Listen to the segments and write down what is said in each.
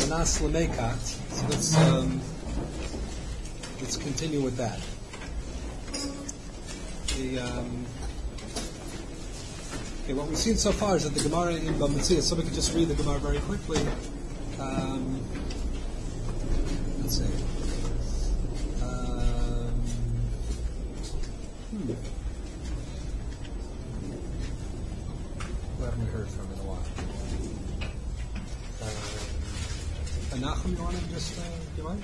Almanas Lemekat. So let's continue with that. What we've seen so far is that the Gemara in Bava Metzia. So we can just read the Gemara very quickly. Let's see. Who haven't we heard from in a while? Nachum, you want to just, you mind?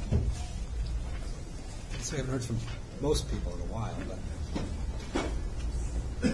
We haven't heard from most people in a while, but...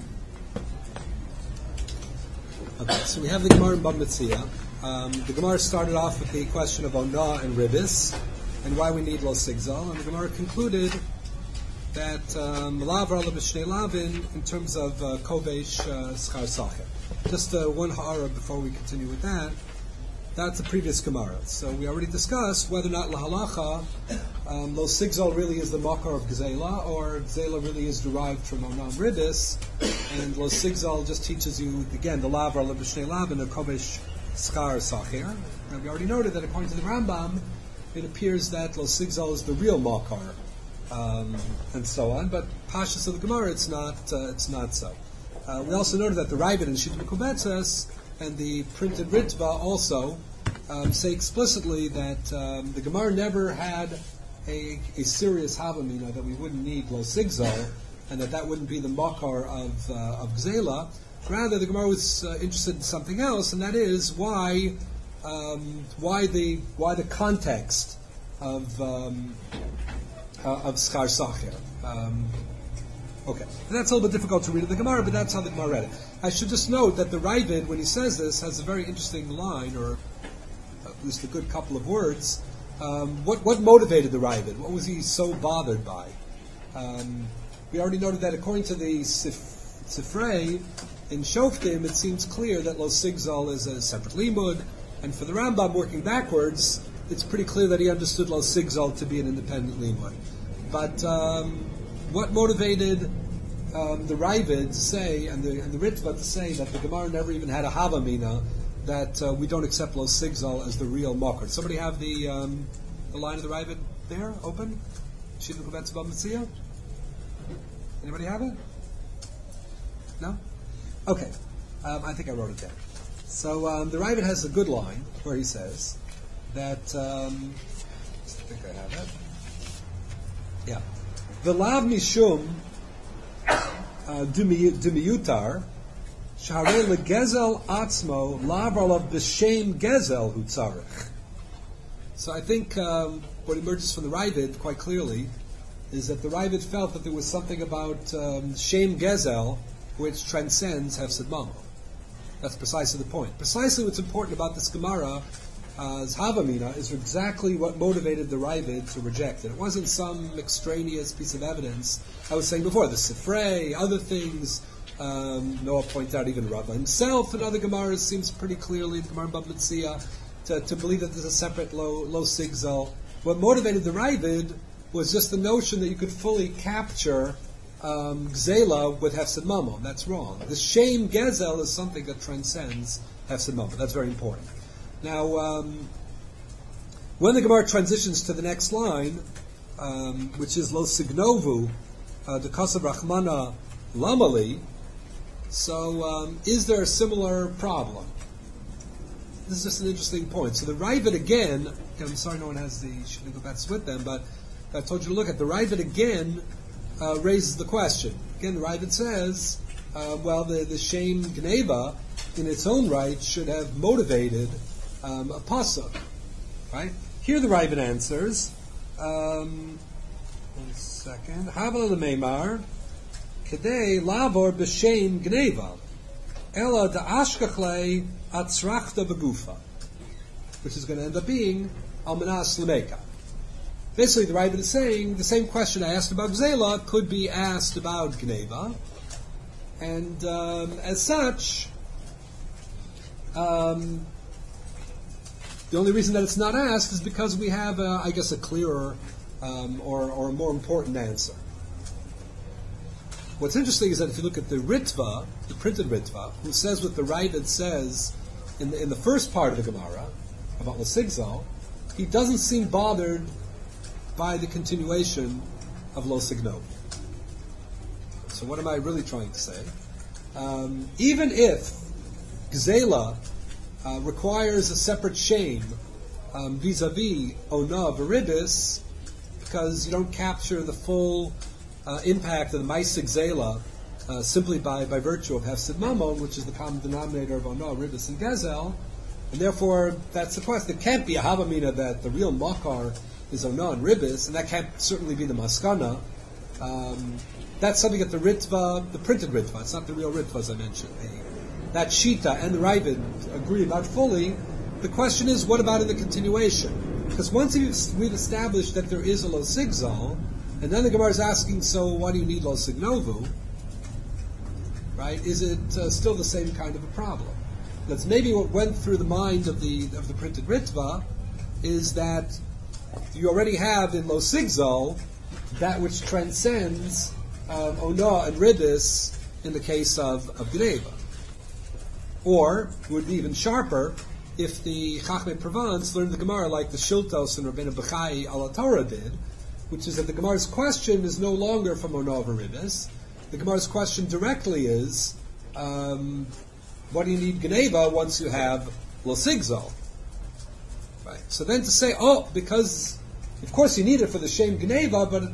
Okay, so we have the Gemara in Bava Metzia. The Gemara started off with the question of Onah and Ribis, and why we need Lo Sigzal, and the Gemara concluded that Malavar ala b'shnei lavin in terms of Kovesh Schar Sacher. Just one ha'ara before we continue with that. That's the previous Gemara. So we already discussed whether or not lahalacha Lo Sigzal really is the makar of Gzela, or Gzela really is derived from Onam Ribis, and Lo Sigzal just teaches you, again, the Lav ala b'shnei lavin of Kovesh Schar Sacher. And we already noted that according to the Rambam, it appears that Lo Sigzal is the real makar, and so on. But Pashas of the Gemara, it's not so. We also noted that the Ravid and Shita Mekubetzes and the printed Ritva also say explicitly that the Gemara never had a serious Havamina that we wouldn't need Lo Sigzal, and that wouldn't be the makar of Gzela. Rather, the Gemara was interested in something else, and that is why the context of Schar Sacher. Okay, and that's a little bit difficult to read in the Gemara, but that's how the Gemara read it. I should just note that the Ravid, when he says this, has a very interesting line, or at least a good couple of words. What motivated the Ravid? What was he so bothered by? We already noted that according to the Sifrei, in Shoftim, it seems clear that Lo Sigzal is a separate limud, and for the Rambam, working backwards, it's pretty clear that he understood Lo Sigzal to be an independent limud. But what motivated the Ravid to say, and the Ritva to say, that the Gemara never even had a Havamina, that we don't accept Lo Sigzal as the real makar? Somebody have the line of the Ravid there, open? Shita Mekubetzes Bava Metzia? Anybody have it? No? Okay. I think I wrote it down. So the Ravid has a good line where he says that, I think I have it. Yeah. V'lav mishum dumiyutar sharei legezel atzmo lav alav b'shem gezel hu tzarech. So I think what emerges from the Ravid quite clearly is that the Ravid felt that there was something about shem gezel which transcends Hefsed Mamo. That's precisely the point. Precisely what's important about this Gemara as Havamina is exactly what motivated the Ravid to reject it. It wasn't some extraneous piece of evidence. I was saying before, the Sifrei, other things, Noah pointed out even Rava himself and other Gemaras seems pretty clearly, the Gemara Bava Metzia, to believe that there's a separate Lo Sigzal. What motivated the Ravid was just the notion that you could fully capture Gzela with Hefsed Mamo. That's wrong. The Shem Gezel is something that transcends Hefsed Mamo. That's very important. Now, when the Gemara transitions to the next line, which is Lo Signovu, the Kasav Rachmana Lamali, so is there a similar problem? This is just an interesting point. So the Ravid again, I'm sorry no one has the Shita Mekubetzes with them, but I told you to look at the Ravid again, raises the question. Again, the Ravid says, the Shem Gneva, in its own right, should have motivated a pasuk, right? Here the Ravid answers. 1 second. Havel lemeimar kedei labor b'shem gneva ela da'ashkachlei atzrachta begufa, which is going to end up being almanas lemeka. Basically, the Ravid is saying the same question I asked about Gzela could be asked about Gneva, and as such, the only reason that it's not asked is because we have, I guess, a clearer or a more important answer. What's interesting is that if you look at the Ritva, the printed Ritva, who says what the Ravid says in the first part of the Gemara, about Lo he doesn't seem bothered by the continuation of Lo Signov. So what am I really trying to say? Even if Gzela requires a separate shame vis-a-vis Ona Veribis, because you don't capture the full impact of the Maisa Gzela simply by virtue of Hefsid Mamon, which is the common denominator of Ona, Ribis, and Gezel, and therefore that's the question. There can't be a Havamina that the real Makar is Ona and Ribis, and that can't certainly be the Maskana. That's something that the Ritva, the printed Ritva, it's not the real Ritva as I mentioned. That Shita and the Ravid agree about fully. The question is, what about in the continuation? Because once we've established that there is a Lo Sigzal, and then the Gemara is asking, so why do you need Lo Signovu? Right? Is it still the same kind of a problem? That's maybe what went through the mind of the printed Ritva, is that you already have in Lo Sigzal that which transcends Ona and Ribis in the case of Gneva. Or, it would be even sharper, if the Chachmei Provence learned the Gemara like the Shiltos and Rabbeinu Bechai ala Torah did, which is that the Gemara's question is no longer from Ona Ribis. The Gemara's question directly is, what do you need Gneva once you have Lo Sigzal? Right. So then to say, because of course you need it for the Shem Gneva, but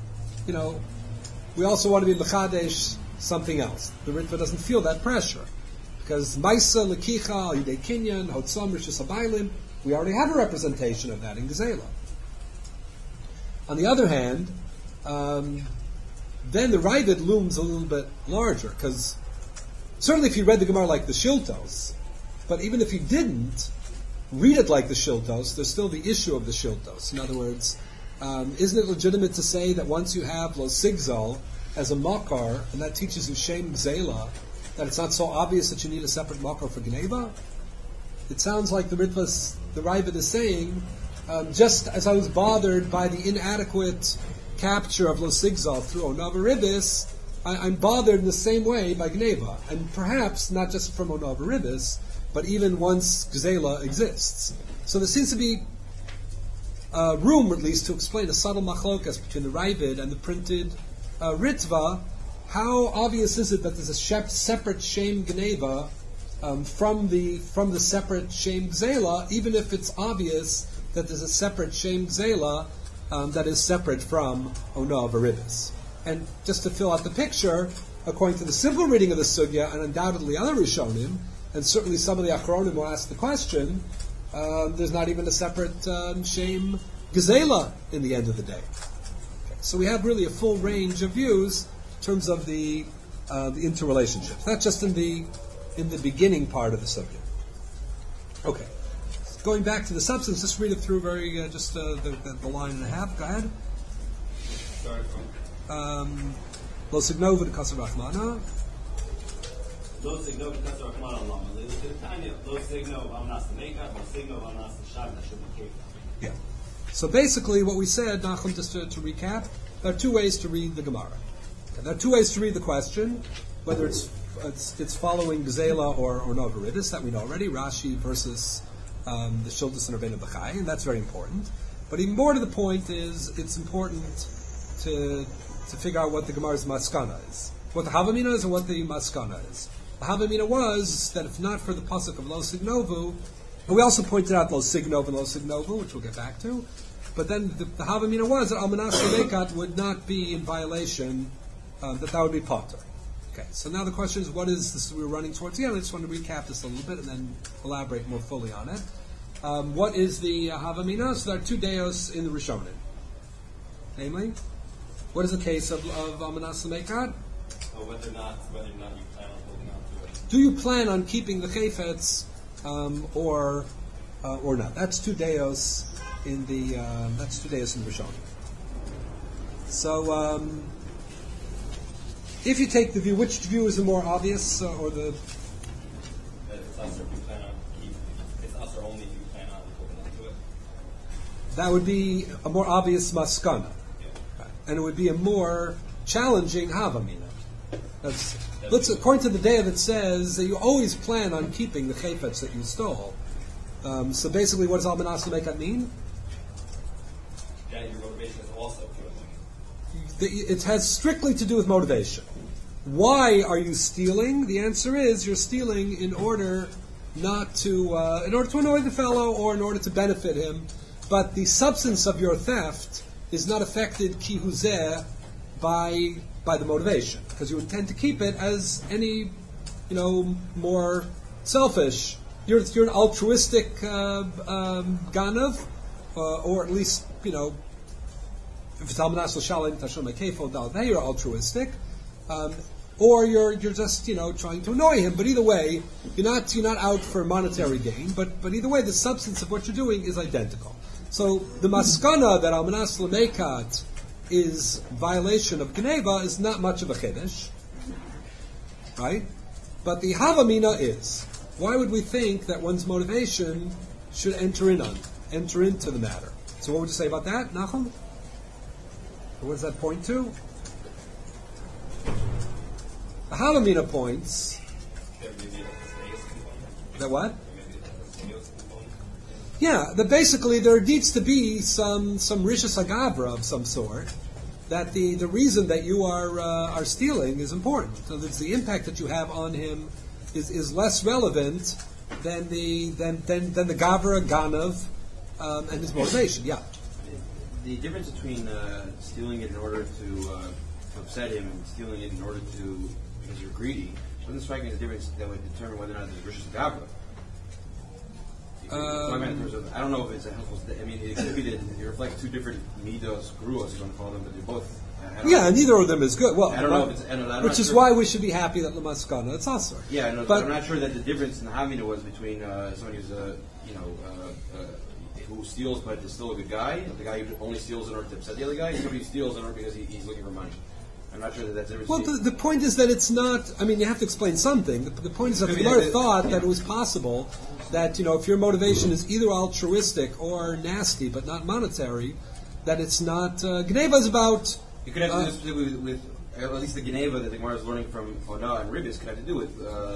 we also want to be Mechadesh something else. The Ritva doesn't feel that pressure. Because Maisa, Lekicha, Yidei Kinyan, Hotzam, Rishis Habaylim, we already have a representation of that in Gezela. On the other hand, then the Ravid looms a little bit larger, because certainly if you read the Gemara like the Shiltos, but even if you didn't read it like the Shiltos, there's still the issue of the Shiltos. In other words, isn't it legitimate to say that once you have Lo Sigzal as a Makar, and that teaches you Shem Gzela, that it's not so obvious that you need a separate Makar for Gneva? It sounds like the Ravid is saying, just as I was bothered by the inadequate capture of Lo Sigzal through Ona Ribis, I'm bothered in the same way by Gneva, and perhaps not just from Ona Ribis, but even once Gzela exists. So there seems to be room, at least, to explain a subtle machlokas between the Ravid and the printed Ritva. How obvious is it that there's a separate Shem Gneva from the separate Shem Gzela, even if it's obvious that there's a separate Shem Gzela that is separate from Ona Veribis? And just to fill out the picture, according to the simple reading of the Sugya, and undoubtedly other Rishonim, and certainly some of the Achronim will ask the question, there's not even a separate Shem Gzela in the end of the day. Okay. So we have really a full range of views in terms of the interrelationships, not just in the beginning part of the subject. Okay, going back to the substance, just read it through very just the line and a half. Go ahead. Sorry. Lo signova de kasar rachmana. Lo signova de kasar rachmana lama. Lo signova amnas meka. Lo signova amnas shad nashum. Yeah. So basically, what we said, Nachum, just to recap, there are two ways to read the Gemara. There are two ways to read the question, whether it's following Gzela or Novaridis, that we know already, Rashi versus the Shiltos and Rabbeinu Bechai, and that's very important. But even more to the point is, it's important to figure out what the Gemara's Maskana is. What the Havamina is and what the Maskana is. The Havamina was that if not for the Pasuk of Lo Signovu, and we also pointed out Lo Signov and Lo Signovu, which we'll get back to, but then the Havamina was that Almanas Mekat would not be in violation, that would be Potter. Okay, so now the question is, what is this we're running towards? Yeah, I just want to recap this a little bit and then elaborate more fully on it. What is the Havamina? So there are two deos in the Rishonim. Namely, what is the case of Almanas Mekat? Whether or not you plan on holding on to it. Do you plan on keeping the Chayfetz or not? That's two deos in the Rishonim. So if you take the view, which view is the more obvious, or the? It's us if you plan on keeping. It's us or only if you plan on holding on to it. That would be a more obvious maskana, Yeah. right. And it would be a more challenging havamina. According to the day that says that you always plan on keeping the chayfetz that you stole. So basically, what does Al Manas Lameka mean? Yeah, your motivation is also fueling. It has strictly to do with motivation. Why are you stealing? The answer is you're stealing in order not to, in order to annoy the fellow or in order to benefit him. But the substance of your theft is not affected ki huzeh by the motivation, because you would tend to keep it as any, more selfish. You're an altruistic ganav, or at least if it's al manas l'shalim tashum kefo dal, then you're altruistic, or you're just trying to annoy him. But either way, you're not out for monetary gain. But either way, the substance of what you're doing is identical. So the maskana that al manas l'mekat is violation of Geneva is not much of a chiddush, right? But the havamina is. Why would we think that one's motivation should enter into the matter? So what would you say about that, Nachum? What does that point to? The havamina points that what? Yeah, that basically there needs to be some rishus agavra of some sort, that the reason that you are stealing is important. So the impact that you have on him is less relevant than the gavra ganav and his motivation. Yeah. The difference between stealing it in order to upset him and stealing it in order to because you're greedy doesn't strike me as a difference that would determine whether or not there's rishus agavra. I don't know if it's a helpful. I mean, it could be that it reflects two different midos, gruos, you want to call them, but they're both. Neither of them is good. Well, I don't know if it's. Which is why we should be happy that Lamaskana it's asur. Yeah, I know, but I'm not sure that the difference in the Havamina was between somebody who's who steals but is still a good guy, the guy who only steals in order to upset the other guy, and somebody who steals in order because he's looking for money. I'm not sure that that's everything. Well, the point is that it's not. I mean, you have to explain something. The point is that the Gemara thought that it was possible that if your motivation is either altruistic or nasty but not monetary, that it's not. Geneva is about. You could have to do with at least the Geneva that the Gemara is learning from Ona and Ribis could have to do with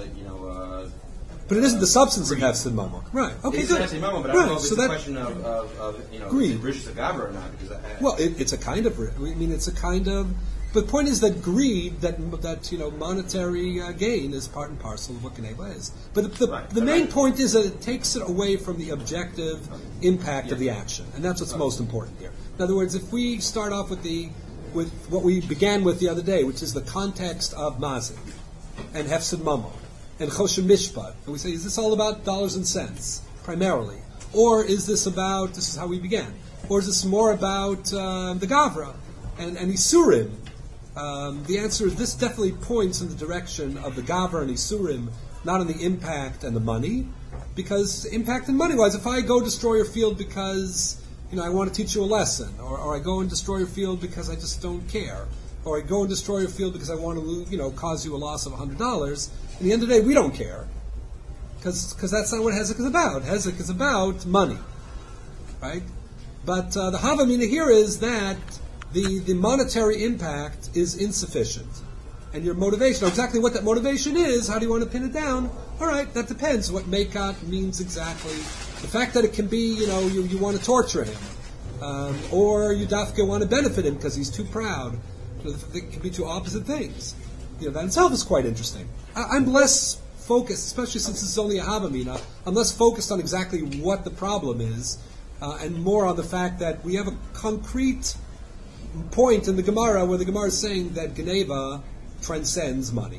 But it isn't the substance of Hefsid Mamok. Right. Okay, it's good. Hefsid Mamok, but I don't know if it's so a question of greed. Rishus Agavra or not. Because it's a kind of. I mean, it's a kind of. But the point is that greed, that monetary gain is part and parcel of what Geneva is. But the main point is that it takes it away from the objective impact of the action, and that's what's most important here. In other words, if we start off with what we began with the other day, which is the context of Mazik and Hefsid Mamon and Choshen Mishpat, and we say, is this all about dollars and cents primarily, or is this about? This is how we began, or is this more about the Gavra and Isurim? The answer is this definitely points in the direction of the Gavra and Isurim, not in the impact and the money, because impact and money-wise, if I go destroy your field because I want to teach you a lesson, or I go and destroy your field because I just don't care, or I go and destroy your field because I want to cause you a loss of $100, in the end of the day, we don't care, because that's not what Hezek is about. Hezek is about money, right? But the Havamina here is that the monetary impact is insufficient. And your motivation, exactly what that motivation is, how do you want to pin it down? All right, that depends what Mekat means exactly. The fact that it can be, you want to torture him, or you dafka want to benefit him because he's too proud. It can be two opposite things. That itself is quite interesting. I'm less focused, especially since this is only a Havamina, I'm less focused on exactly what the problem is, and more on the fact that we have a concrete point in the Gemara where the Gemara is saying that Geneva transcends money.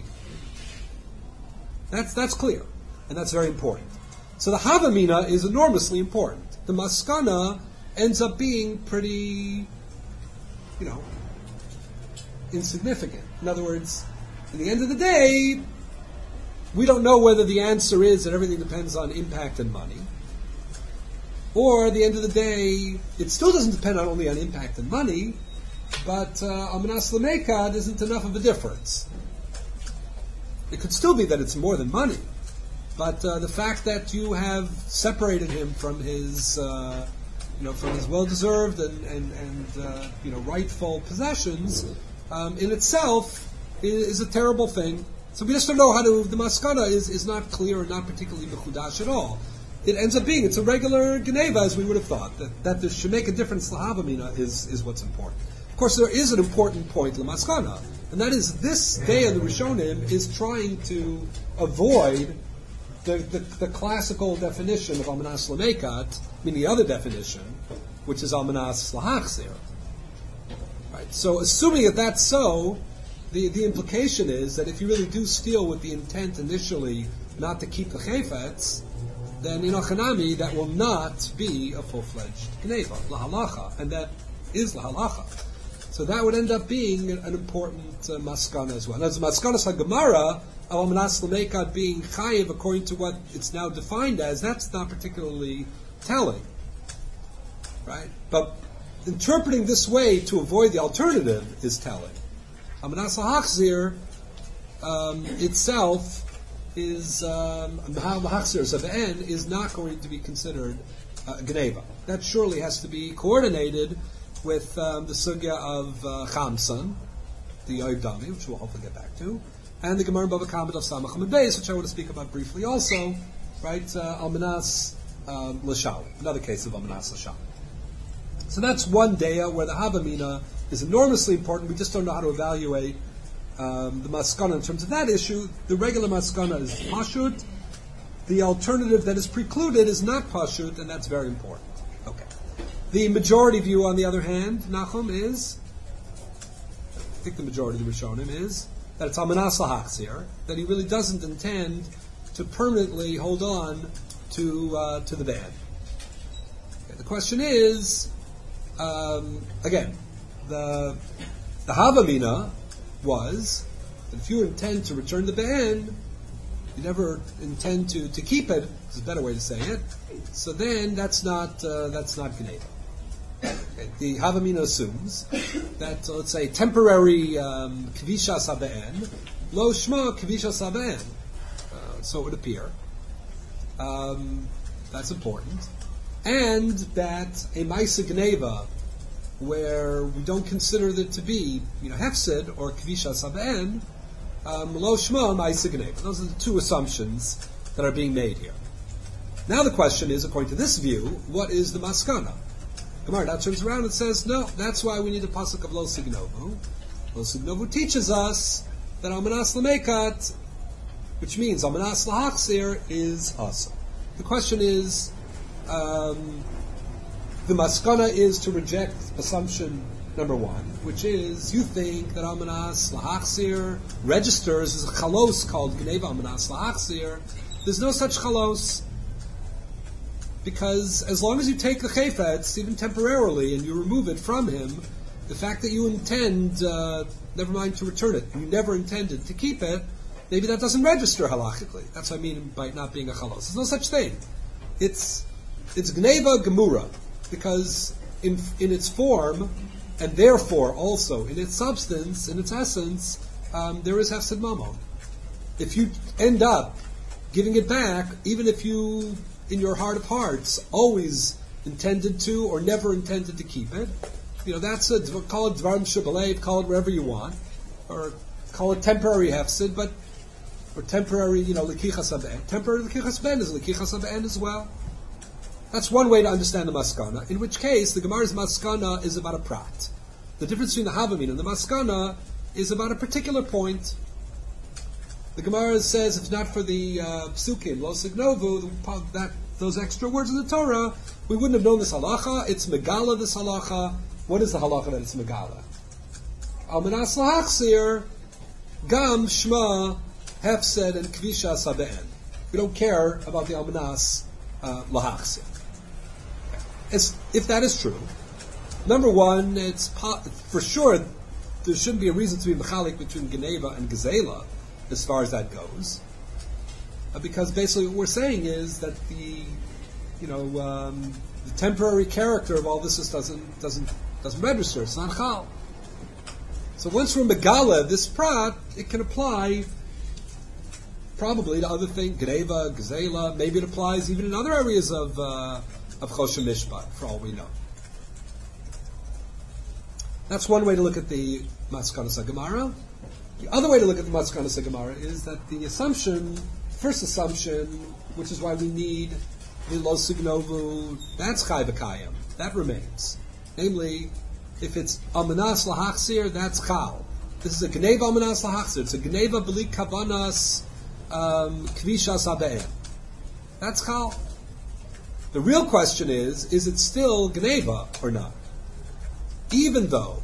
That's clear, and that's very important. So the Havamina is enormously important. The Maskana ends up being pretty, insignificant. In other words, in the end of the day, we don't know whether the answer is that everything depends on impact and money, or at the end of the day, it still doesn't depend not only on impact and money, but Amanas Lamekad isn't enough of a difference. It could still be that it's more than money, but the fact that you have separated him from his, from his well-deserved and rightful possessions, in itself is a terrible thing. So we just don't know how to. The maskana is not clear and not particularly mechudash at all. it ends up being, it's a regular Geneva as we would have thought. That there should make a difference, Lahavamina, is what's important. Of course, there is an important point, Lamaskana, and that is this day of the Rishonim is trying to avoid the classical definition of Almanas Lamekat, meaning the other definition, which is Almanas Lahachzir. Right? So, assuming that that's so, the implication is that if you really do steal with the intent initially not to keep the chayfetz, then in Achanami that will not be a full-fledged Geneva, lahalacha, and that is lahalacha. So that would end up being an important maskana as well. Now, the maskana Gemara, Almanas Lamekat being chayiv according to what it's now defined as, that's not particularly telling, right? But interpreting this way to avoid the alternative is telling. Almanas Lahachzir itself is Lahachzir Zabe'en is not going to be considered Geneva. That surely has to be coordinated with the sugya of Chamsan, the Yoiv Dami, which we'll hopefully get back to, and the Gemara Bava Kama of Samach and Beis, which I want to speak about briefly also, right? Almanas L'Shal, another case of Almanas L'Shal. So that's one daya where the Havamina is enormously important. We just don't know how to evaluate the Maskana in terms of that issue. The regular Maskana is Pashut. The alternative that is precluded is not Pashut, and that's very important. Okay. The majority view, on the other hand, Nachum, is, I think the majority of the Rishonim is, that it's Almanas Lahachzir, that he really doesn't intend to permanently hold on to the ban. Okay, the question is, again, the Havamina was that if you intend to return the ban, you never intend to keep it. Is a better way to say it. So then that's not Geneva. Okay, the Havamina assumes that, let's say, temporary Kvisha Sabe'en, Lo Shma Kvisha Sabe'en. So it would appear. That's important. And that a Maisa Geneva, where we don't consider it to be, Hefsid or Kvisha Sabe'en, Lo Shma Maisa Geneva. Those are the two assumptions that are being made here. Now the question is, according to this view, what is the Maskana? Gemara now turns around and says, no, that's why we need a pasuk of Lo Signovu. Lo Signovu teaches us that Almanas Lamekat, which means Almanas Lahachzir, is awesome. The question is, the Maskana is to reject assumption number one, which is you think that Almanas Lahachzir registers as a chalos called Geneva Almanas Lahachzir. There's no such chalos, because as long as you take the chayfetz, even temporarily, and you remove it from him, the fact that you intend, never mind to return it, and you never intended to keep it, maybe that doesn't register halachically. That's what I mean by not being a chalos. There's no such thing. It's Gneva Gemura, because in its form, and therefore also in its substance, in its essence, there is Hefsid Mamon. If you end up giving it back, even if you, in your heart of hearts, always intended to or never intended to keep it, that's call it Dvarim Shebalev, call it wherever you want, or call it temporary Hefsid, or temporary, Lekichas Aben. Temporary Lekichas Ben is Lekichas Aben as well. That's one way to understand the Maskana, in which case the Gemara's Maskana is about a prat. The difference between the Havamina and the Maskana is about a particular point. The Gemara says, if not for the Psukim, Lo Signovu, those extra words in the Torah, we wouldn't have known this halacha. It's Megala, this halacha. What is the halacha that it's Megala? Almanas Lahachzir, Gam, Shma, Hefsed, and Kvisha Sabe'en. We don't care about the Almanas Lahachzir. If that is true, number one, it's for sure there shouldn't be a reason to be mechalik between Geneva and Gezela as far as that goes, because basically what we're saying is that the temporary character of all this doesn't register. It's not chal. So once we're megala this prat, it can apply probably to other things, Geneva, Gezela. Maybe it applies even in other areas of Choshen Mishpat, for all we know. That's one way to look at the Maskanas Gemara. The other way to look at the Maskanas Gemara is that the first assumption, which is why we need the Lo Signovu, that's Chai B'Kayim. That remains. Namely, if it's Amanas Lahachsir, that's Chal. This is a Gneva Amanas Lahachsir. It's a Gneva B'li Kavanas Kvishas HaBe'em. That's Chal. The real question is it still Gneva or not? Even though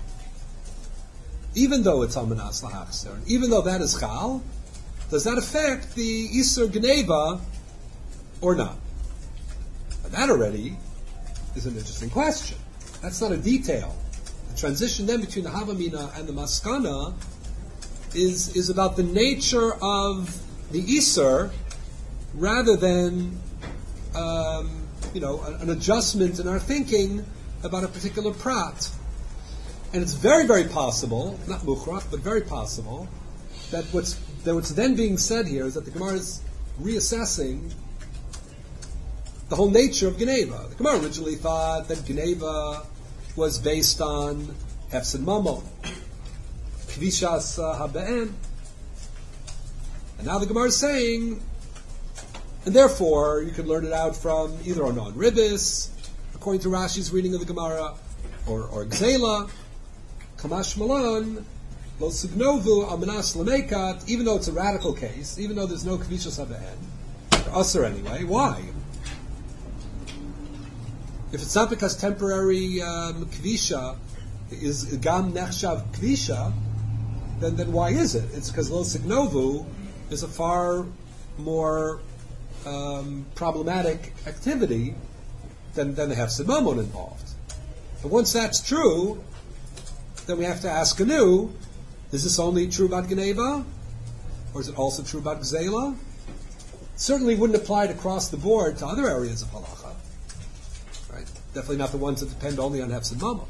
it's Amanas Lahachsir, even though that is Chal, does that affect the Isur Gneva or not? And that already is an interesting question. That's not a detail. The transition then between the Havamina and the Maskana is about the nature of the Isur rather than an adjustment in our thinking about a particular prat. And it's very, very possible, not mukhrach, but very possible, that what's then being said here is that the Gemara is reassessing the whole nature of Geneva. The Gemara originally thought that Geneva was based on Hefsid Mamon, Kvishas HaBe'en. And now the Gemara is saying, and therefore you could learn it out from either Onon Ribis, according to Rashi's reading of the Gemara, or Gzela, Kamash Malon, Lo Signovu, Amanas Lamekat, even though it's a radical case, even though there's no Kvishas HaBe'en, or Usher anyway. Why? If it's not because temporary Kvisha is Gam Nechshav Kvisha, then why is it? It's because Lo Signovu is a far more problematic activity than the Hefsid Mamon involved. And once that's true, then we have to ask anew, is this only true about Geneva? Or is it also true about Gzela? Certainly wouldn't apply it across the board to other areas of halacha. Right? Definitely not the ones that depend only on Hefsid Mamon.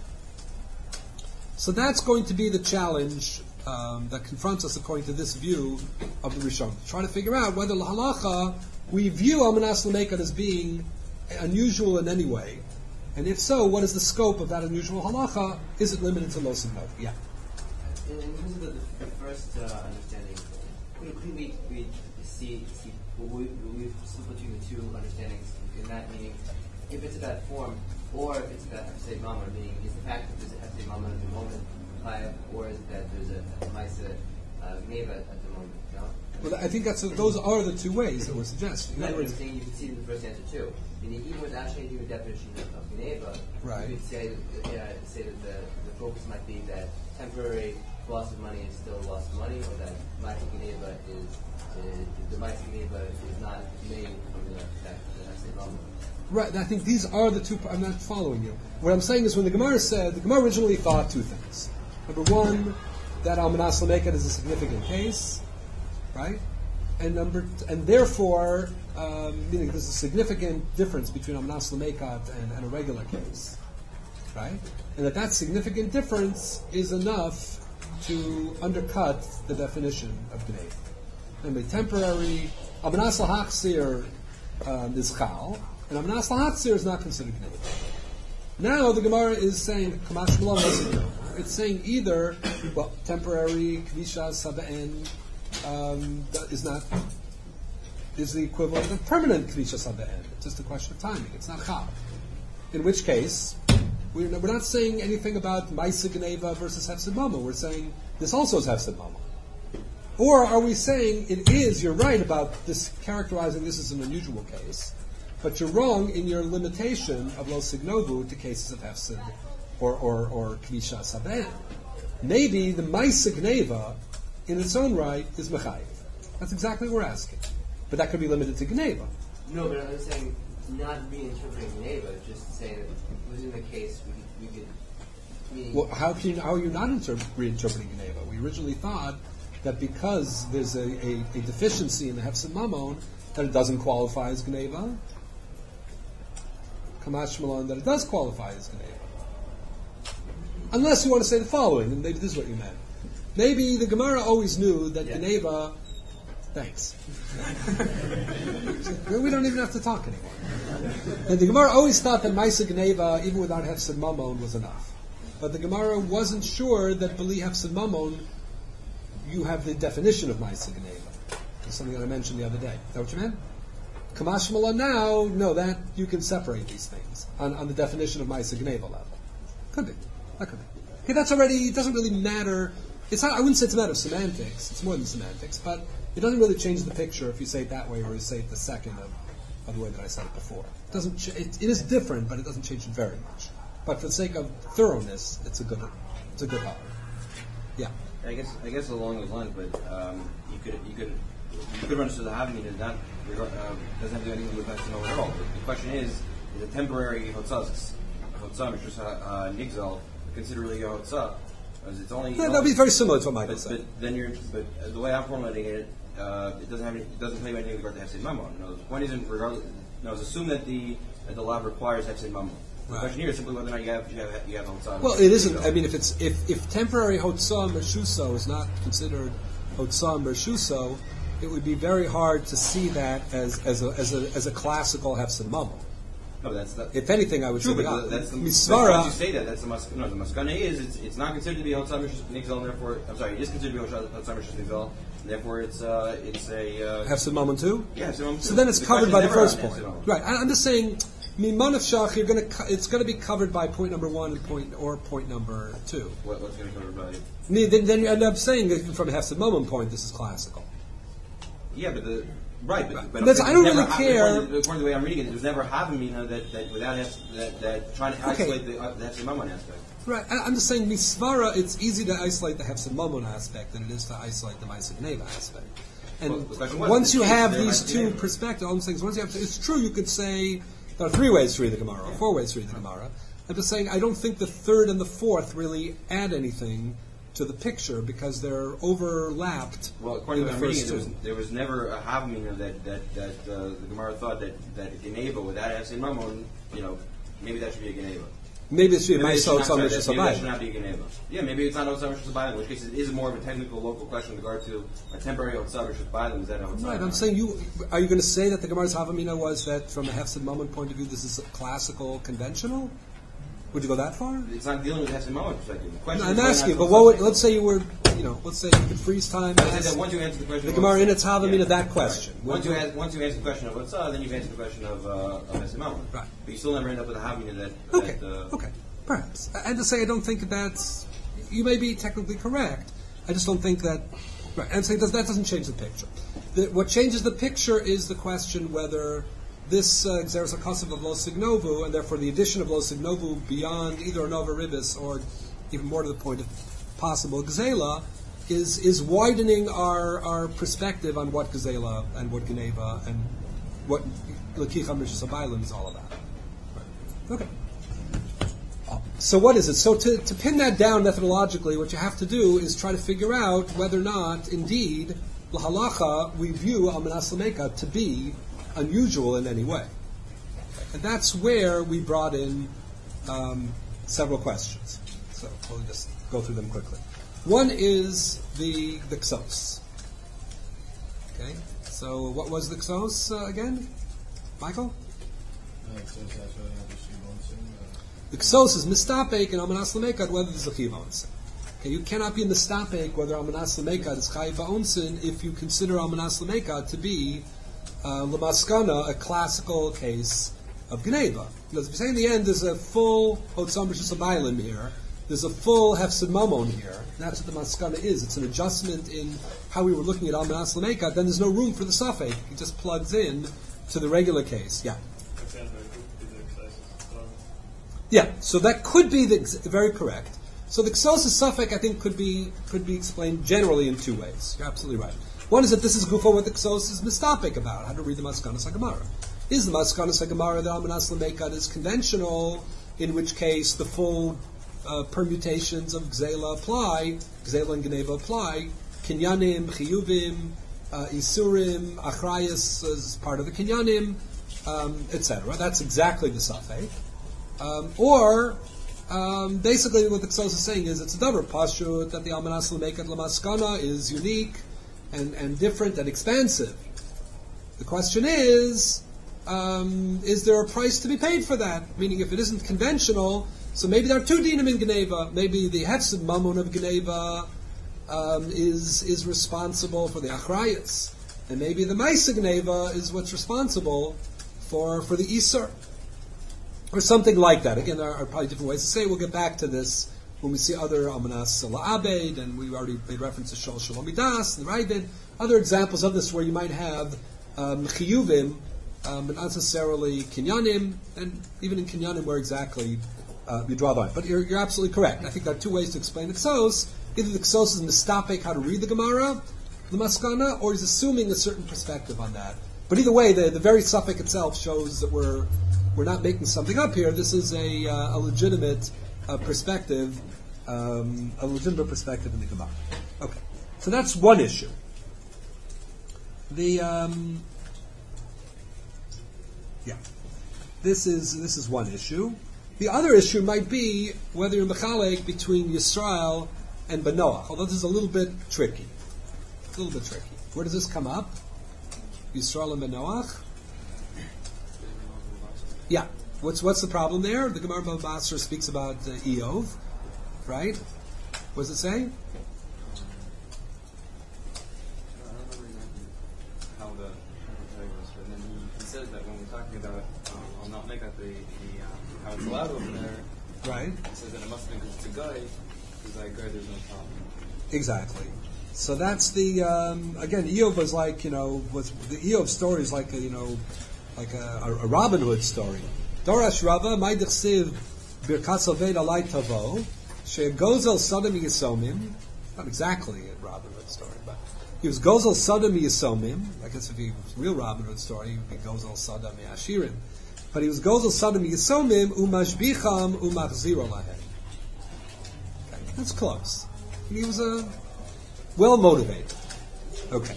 So that's going to be the challenge that confronts us according to this view of the Rishon. Trying to figure out whether halacha we view Amanas Lamekat as being unusual in any way. And if so, what is the scope of that unusual halacha? Is it limited to Lo Signovu? Yeah. In terms of the first understanding, could we see we split between the two understandings in that meaning, if it's about form or if it's about Hefsid Mamon, meaning is the fact that there's a Hefsid Mamon at the moment, or is it that there's a Maisa Gneva at the moment? No? Well, I think those are the two ways that we're suggesting. In other words, you can see the first answer too. Meaning, even without changing the definition of Gneva, right. you could say that the focus might be that temporary loss of money is still a loss of money, or that Maisa Gneva the Maisa Gneva is not made from the Hefsid Mamon. Right, I think these are the two. I'm not following you. What I'm saying is, when the Gemara originally thought two things. Number one, that Almanas Lamekat is a significant case, right? And therefore, meaning there's a significant difference between Almanas Lamekat and a regular case, right? And that significant difference is enough to undercut the definition of Gneva. Namely, temporary Almanas Lahachsir is Chal, and Amanas Lahachsir is not considered Gneva. Now the Gemara is saying Kamash Malon doesn't know. It's saying either temporary Kvishas HaBe'en is the equivalent of permanent Kvishas HaBe'en. It's just a question of timing. It's not Chal. In which case, we're not saying anything about Maisa Gneva versus Hefsid Mamon. We're saying this also is Hefsid Mamon. Or are we saying you're right about this, characterizing this as an unusual case, but you're wrong in your limitation of Lo Signovu to cases of Hefsid or Kvishas HaBe'en. Maybe the Maisa Gneva in its own right is Mechayiv. That's exactly what we're asking. But that could be limited to Gneva. No, but I'm saying not reinterpreting Gneva, just to say that within the case we could meaning. Well, how are you not reinterpreting Gneva? We originally thought that because there's a deficiency in the Hefsid Mamon, that it doesn't qualify as Gneva. Kamash Malon, that it does qualify as Gneva. Unless you want to say the following, and maybe this is what you meant. Maybe the Gemara always knew that Gneva. Thanks. We don't even have to talk anymore. And the Gemara always thought that Maisa Gneva, even without Hefsid Mamon, was enough. But the Gemara wasn't sure that B'li Hefsid Mamon, you have the definition of Maisa Gneva. It's something that I mentioned the other day. Is that what you meant? Kamash Mala now, no, that you can separate these things on the definition of Ma'aseh Gneva level. Could be. That could be. Okay, that's already, it doesn't really matter. It's not, I wouldn't say it's a matter of semantics. It's more than semantics, but it doesn't really change the picture if you say it that way or you say it the second of the way that I said it before. It doesn't. It is different, but it doesn't change it very much. But for the sake of thoroughness, it's a good halacha. Yeah. I guess along those lines, but you could run into the having is not doesn't have to do anything with Hafsid at all. The question is a temporary hotzah mishus nigzal considered really a hotzah? Because it's only that'll be very similar to what Michael said. But the way I'm formulating it, it doesn't tell you anything about the Hafsid Mammon. No, the point isn't regardless. No, it's assume that the law requires Hafsid Mammon. The question here is simply whether or not you have hotzah. Well, it isn't. I mean, if temporary hotzah mershuso is not considered hotzah mershuso, it would be very hard to see that as a classical Hafsid Mammon. No, that's that. If anything, I would say that's the misvara. Once you say that, that's the maskana. The maskana is it's not considered to be hotzah mishus nigzal, and therefore it is considered to be hotzah mishus nigzal, and therefore it's a Hafsid Mammon too. Yeah, Hafsid Mammon too. So then it's covered by the first point, right? I'm just saying. Miman of Shach, it's going to be covered by point number 1 and point number 2. What's going to be covered by? Then you end up saying that from a Hafsid Mammon point, this is classical. Yeah, but But I don't really care. According to the way I'm reading it, there's never happened, that without that trying to isolate the Hafsid Mammon aspect. Right. I'm just saying, misvara, it's easy to isolate the Hafsid Mammon aspect than it is to isolate the Ma'aseh Gneva aspect. And once you have these two perspectives, all I'm saying is, once you have, it's true. You could say. There are 3 ways to read the Gemara, or 4 ways to read the Gemara. I'm just saying I don't think the 3rd and the 4th really add anything to the picture because they're overlapped. Well, according to the reading, there was never a havamina that the Gemara thought that Geneva without Hafsid Mammon, maybe that should be a Geneva. Maybe it should be Ma'aseh Hotzah Maybe that should Mishus not be a Geneva. Yeah, maybe it's not Hotzah Mishus Abayim, in which case it is more of a technical local question with regard to a temporary Hotzah Mishus Abayim. Is that a Hotzah? Right, I'm saying are you going to say that the Gemara's Havamina was that from a Hafsid Mammon point of view this is classical, conventional? Would you go that far? It's not dealing with Hafsid Mammon perspective. No, I'm asking, but let's say you were, let's say you could freeze time. Once you answer the question, the Gemara in its Havamina that question. Right. Once you answer the question of Hotzah, then you've answered the question of Hafsid Mammon. Right. But you still never end up with a Havamina that. Okay. Perhaps. And to say I don't think that's... You may be technically correct. I just don't think that... Right. And say that doesn't change the picture. What changes the picture is the question whether this Xeris HaKasav of Lo Signovu, and therefore the addition of Lo Signovu beyond either Nova Ribis or even more to the point of possible Gzela, is widening our perspective on what Gzela and what Geneva and what L'kicha Mishus Abayim is all about. Right. Okay. So what is it? So to pin that down methodologically, what you have to do is try to figure out whether or not, indeed, l'halacha, we view Almanas Lameka to be unusual in any way. And that's where we brought in several questions. So we'll just go through them quickly. One is the Ksos. Okay? So what was the Ksos again? Michael? The Ksos is mistapek and Almanas Lamekad whether there's a chiv onsin. Okay, you cannot be mistapek whether Almanas Lamekad is chayiv onsin if you consider Almanas Lamekad to be lemaskana, a classical case of Geneva. Because if you say in the end there's a full Hotzah Mishus Abayim here, there's a full Hafsid Mammon here, that's what the maskana is. It's an adjustment in how we were looking at Almanas Lamekad, then there's no room for the suffix. It just plugs in to the regular case. Yeah. Yeah, so that could be very correct. So the Ksos suffix, I think, could be explained generally in 2 ways. You're absolutely right. One is that this is Gufa what the Ksos is mistapik about, how to read the Maskanas HaGemara. Is the Maskanas HaGemara that Almanas Lamekad is conventional, in which case the full permutations of Gzela apply, Gzela and Geneva apply, Kinyanim, Chiyuvim, Isurim, Achrayas as part of the Kinyanim, etc. That's exactly the suffix. Basically what the Ksos is saying is it's a davar pashut that the Almanas Lamekad Lamaskana is unique and different and expansive. The question is there a price to be paid for that? Meaning if it isn't conventional, so maybe there are 2 dinim in Geneva. Maybe the Hafsid Mammon of Geneva is responsible for the Achrayas. and maybe the Maisa Gneva is what's responsible for the Isur. Or something like that. Again, there are probably different ways to say it. We'll get back to this when we see other Amanas La'abed, and we already made reference to Shol Shalom Midas and the Raibid. Other examples of this where you might have Chiyuvim, but not necessarily Kinyanim, and even in Kinyanim where exactly you draw the line. But you're absolutely correct. I think there are two ways to explain the Ksos. Either the Ksos is mistapek how to read the Gemara, the Maskana, or he's assuming a certain perspective on that. But either way, the very suffix itself shows that we're not making something up here. This is a legitimate perspective, in the Gemara. Okay, so that's one issue. This is one issue. The other issue might be whether you're mechalek between Yisrael and Benoach, although this is a little bit tricky. Where does this come up? Yisrael and Benoach? Yeah. What's the problem there? The Gemara Bava Basra speaks about Eov, right? What does it say? I don't remember exactly how the was, but then he says that when we're talking about I'll not make up how it's allowed over there. Right. He says that it must have been because it's a guy. Because like guy, there's no problem. Exactly. So that's the again. Eov was like the Eov story is like a Robin Hood story. Dorash Rava Ma'idechsiv Birkas Aved Alai Tavo She'Gozel Sodom Yisomim. Not exactly a Robin Hood story, but he was Gozel Sodom Yisomim. I guess if he was a real Robin Hood story, he would be Gozel Sodom Yashirim. But he was Gozel Sodom Yisomim Umashbicham Umachziro Lahem. Okay, that's close. He was well motivated. Okay.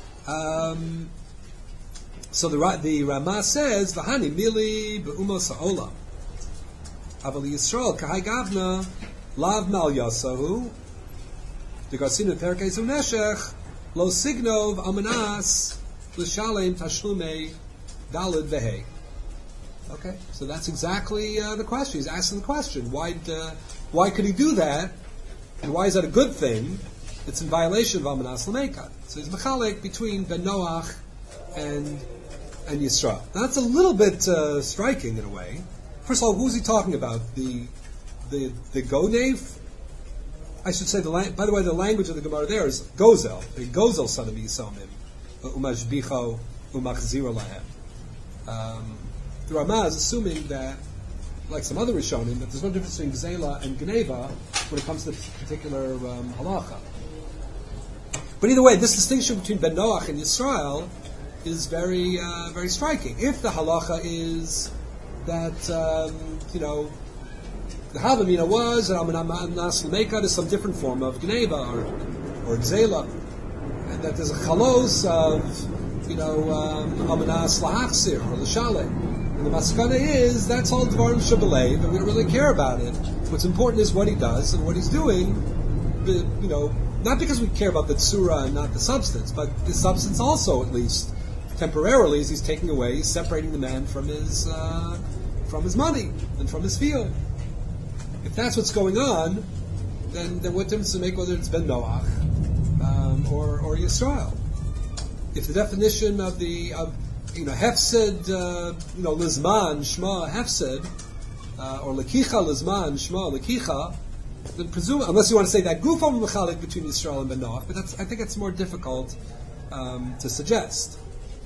So the Ramah says, "V'hani mili be'umos ha'olam, aval Yisrael kahai gavna lav mal yasahu degarsinu perkei zuneshech lo signov amanas l'shalem tashlumei dalid vehei." Okay, so that's exactly the question. He's asking the question: why could he do that, and why is that a good thing? It's in violation of amanas l'meikad. So he's mechalek between Ben Noach and Yisrael. Now that's a little bit striking in a way. First of all, who's he talking about? The Gonev? I should say, by the way, the language of the Gemara there is Gozel. The Gozel son of Yisomim. Umashbicho umachziro lahem. The Ramah is assuming that, like some other Rishonim, that there's no difference between Gzela and Geneva when it comes to this particular halacha. But either way, this distinction between Ben Noach and Yisrael is very, very striking. If the halacha is that the Havamina was that Amanas L'meikad is some different form of Gneva or Gzela, and that there's a chalos of Amanas L'hachsir or L'shaleh, and the maskana is that's all Dvarim Shabalev, and we don't really care about it. What's important is what he does and what he's doing. Not because we care about the tzura and not the substance, but the substance also, at least temporarily, as he's taking away, he's separating the man from his money and from his field. If that's what's going on, then what difference does it make whether it's Ben Noach or Yisrael? If the definition of hefsed lizman shma hefsed or lekicha lizman shma lekicha, then unless you want to say that guf over mechalik between Yisrael and Ben Noach, but I think it's more difficult to suggest.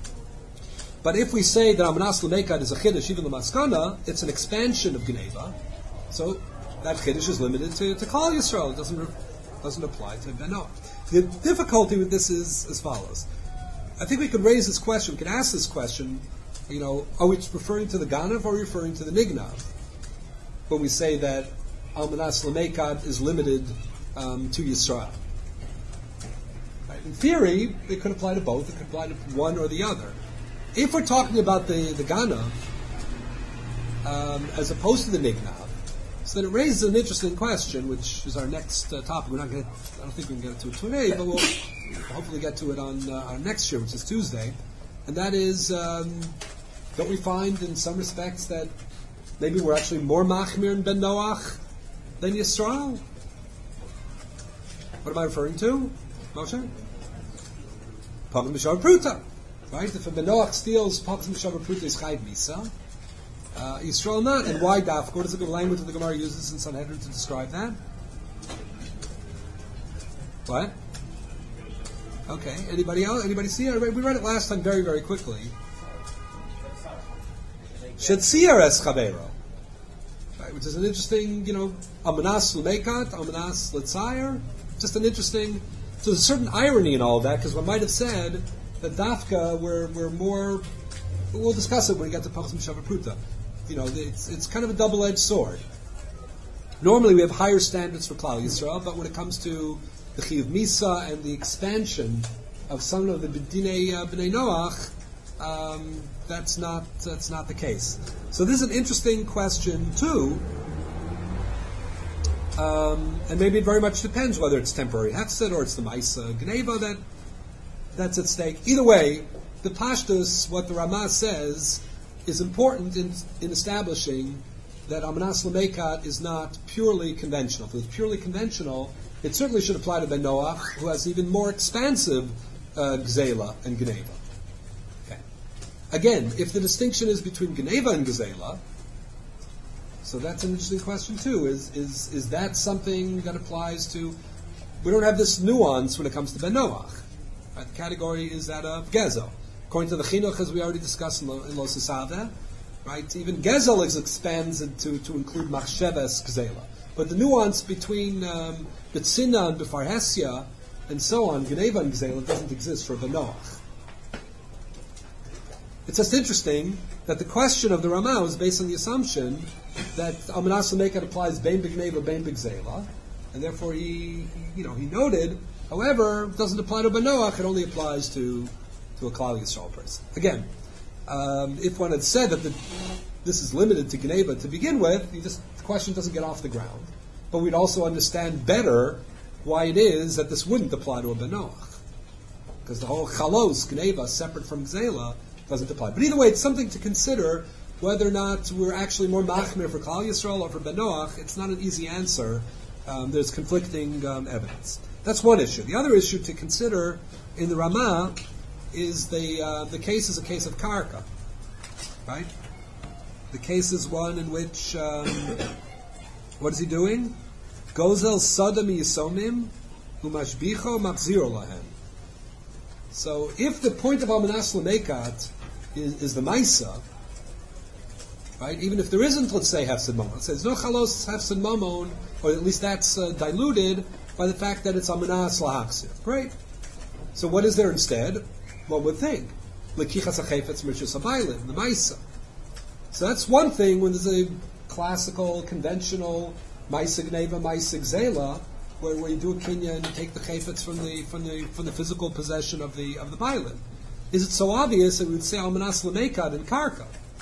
But if we say that Amanas L'meikad is a chiddush, even the maskana, it's an expansion of Geneva, so that chiddush is limited to Klal Yisrael. It doesn't apply to Ben Noach. The difficulty with this is as follows. I think we could raise this question, we could ask this question, are we referring to the Ganav or are we referring to the Nignav? When we say that Amanas L'meikad is limited to Yisrael. Right? In theory, it could apply to both, it could apply to one or the other. If we're talking about the Ganav, as opposed to the Nignav, so then it raises an interesting question, which is our next topic. I don't think we can get to it today, but we'll hopefully get to it on our next year, which is Tuesday. And that is, don't we find in some respects that maybe we're actually more machmir in Ben Noach than Yisrael? What am I referring to, Moshe? Pagam b'shavar pruta. Right? If a Benoach steals Pagam b'shavar pruta is chayv misa. Yisrael not. And why dafka? What is the language that the Gemara uses in Sanhedrin to describe that? What? Okay. Anybody else? Anybody see it? We read it last time very, very quickly. Shetziar es chavero. Right, which is an interesting, amanas l'mekat, amanas l'tzayir. Just an interesting. So there's a certain irony in all of that, because one might have said that dafka we're more. We'll discuss it when we get to Pachas Mishavar Pruta. It's kind of a double-edged sword. Normally we have higher standards for Klal Yisrael, but when it comes to the Chiyuv Misa and the expansion of some of the B'nai Noach, that's not the case. So this is an interesting question too, and maybe it very much depends whether it's temporary hefsed or it's the Maisa Gneva that's at stake. Either way, the Pashtus, what the Ramah says, is important in establishing that Amanas L'Mekat is not purely conventional. If it was purely conventional, it certainly should apply to Ben Noach, who has even more expansive Gzela and Gneva. Okay. Again, if the distinction is between Gneva and Gzela, so that's an interesting question too. Is that something that applies to? We don't have this nuance when it comes to Ben Noach. Right? The category is that of Gezel. According to the Chinuch, as we already discussed in Lo Sisaveh, right? Even Gezel expands to include Machsheves Gzela. But the nuance between B'tzina and B'farhesia and so on, Gneva and Gzela, doesn't exist for Ben Noach. It's just interesting that the question of the Ramah is based on the assumption that Amanas L'Mekat applies Bein B'Gneva, Bein B'Gzela, and therefore he noted, however, it doesn't apply to Ben Noach, it only applies to a Klal Yisrael person. Again, if one had said that this is limited to Gneva to begin with, the question doesn't get off the ground. But we'd also understand better why it is that this wouldn't apply to a Ben Noach. Because the whole Chalos, Gneva, separate from Gzela, doesn't apply. But either way, it's something to consider whether or not we're actually more machmir for Klal Yisrael or for Ben Noach. It's not an easy answer. There's conflicting evidence. That's one issue. The other issue to consider in the Ramah is the case is a case of karka, right? The case is one in which what is he doing? Gozel sadam yisomim umashbicho machziro lahem. So if the point of Amanas L'Mekat is the Maisa, right? Even if there isn't, let's say, Hefsed Mamon, it says no chalos Hefsed Mamon, or at least that's diluted by the fact that it's Amanas L'Haksiv. Great. So what is there instead? One would think L'Kichas HaChefetz Mershus HaBailin, the Maisa. So that's one thing when there's a classical, conventional Maisa Gneva, Maisa Gzela, where you do a kinyan and you take the chayfetz from the physical possession of the bailin. Is it so obvious that we would say Almanas L'Mekat in Karka?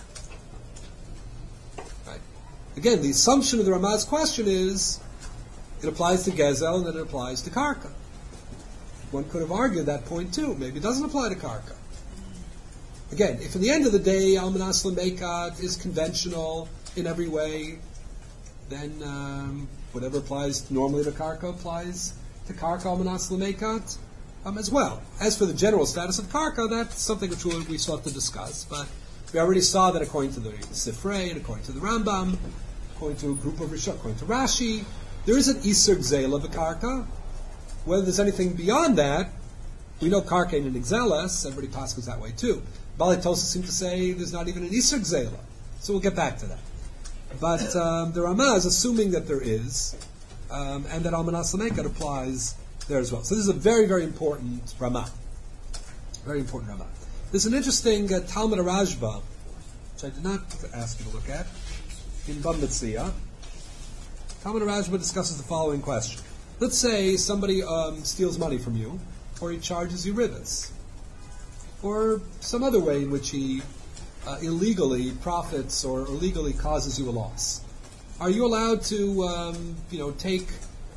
Right. Again, the assumption of the Ramah's question is it applies to Gezel and then it applies to Karka. One could have argued that point too. Maybe it doesn't apply to Karka. Again, if at the end of the day Almanas L'Mekat is conventional in every way, then whatever applies normally to Karka applies to Karka Almanas L'Mekat as well. As for the general status of Karka, that's something which we still have to discuss. But we already saw that according to the Sifrei, and according to the Rambam, according to a group of Rishon, according to Rashi, there is an Isur Gzela B'Karka. Whether there's anything beyond that, we know Karka ain't an Gzelas, everybody passes that way too. Balei Tosas seem to say there's not even an Isur Gzela. So we'll get back to that. But the Ramah is assuming that there is, and that Almanas L'Mekat applies there as well. So this is a very, very important Ramah. Very important Ramah. There's an interesting Talmud Rashba, which I did not ask you to look at, in Bambatzia. Talmud Rashba discusses the following question. Let's say somebody steals money from you, or he charges you rivets, or some other way in which he illegally profits or illegally causes you a loss. Are you allowed to, take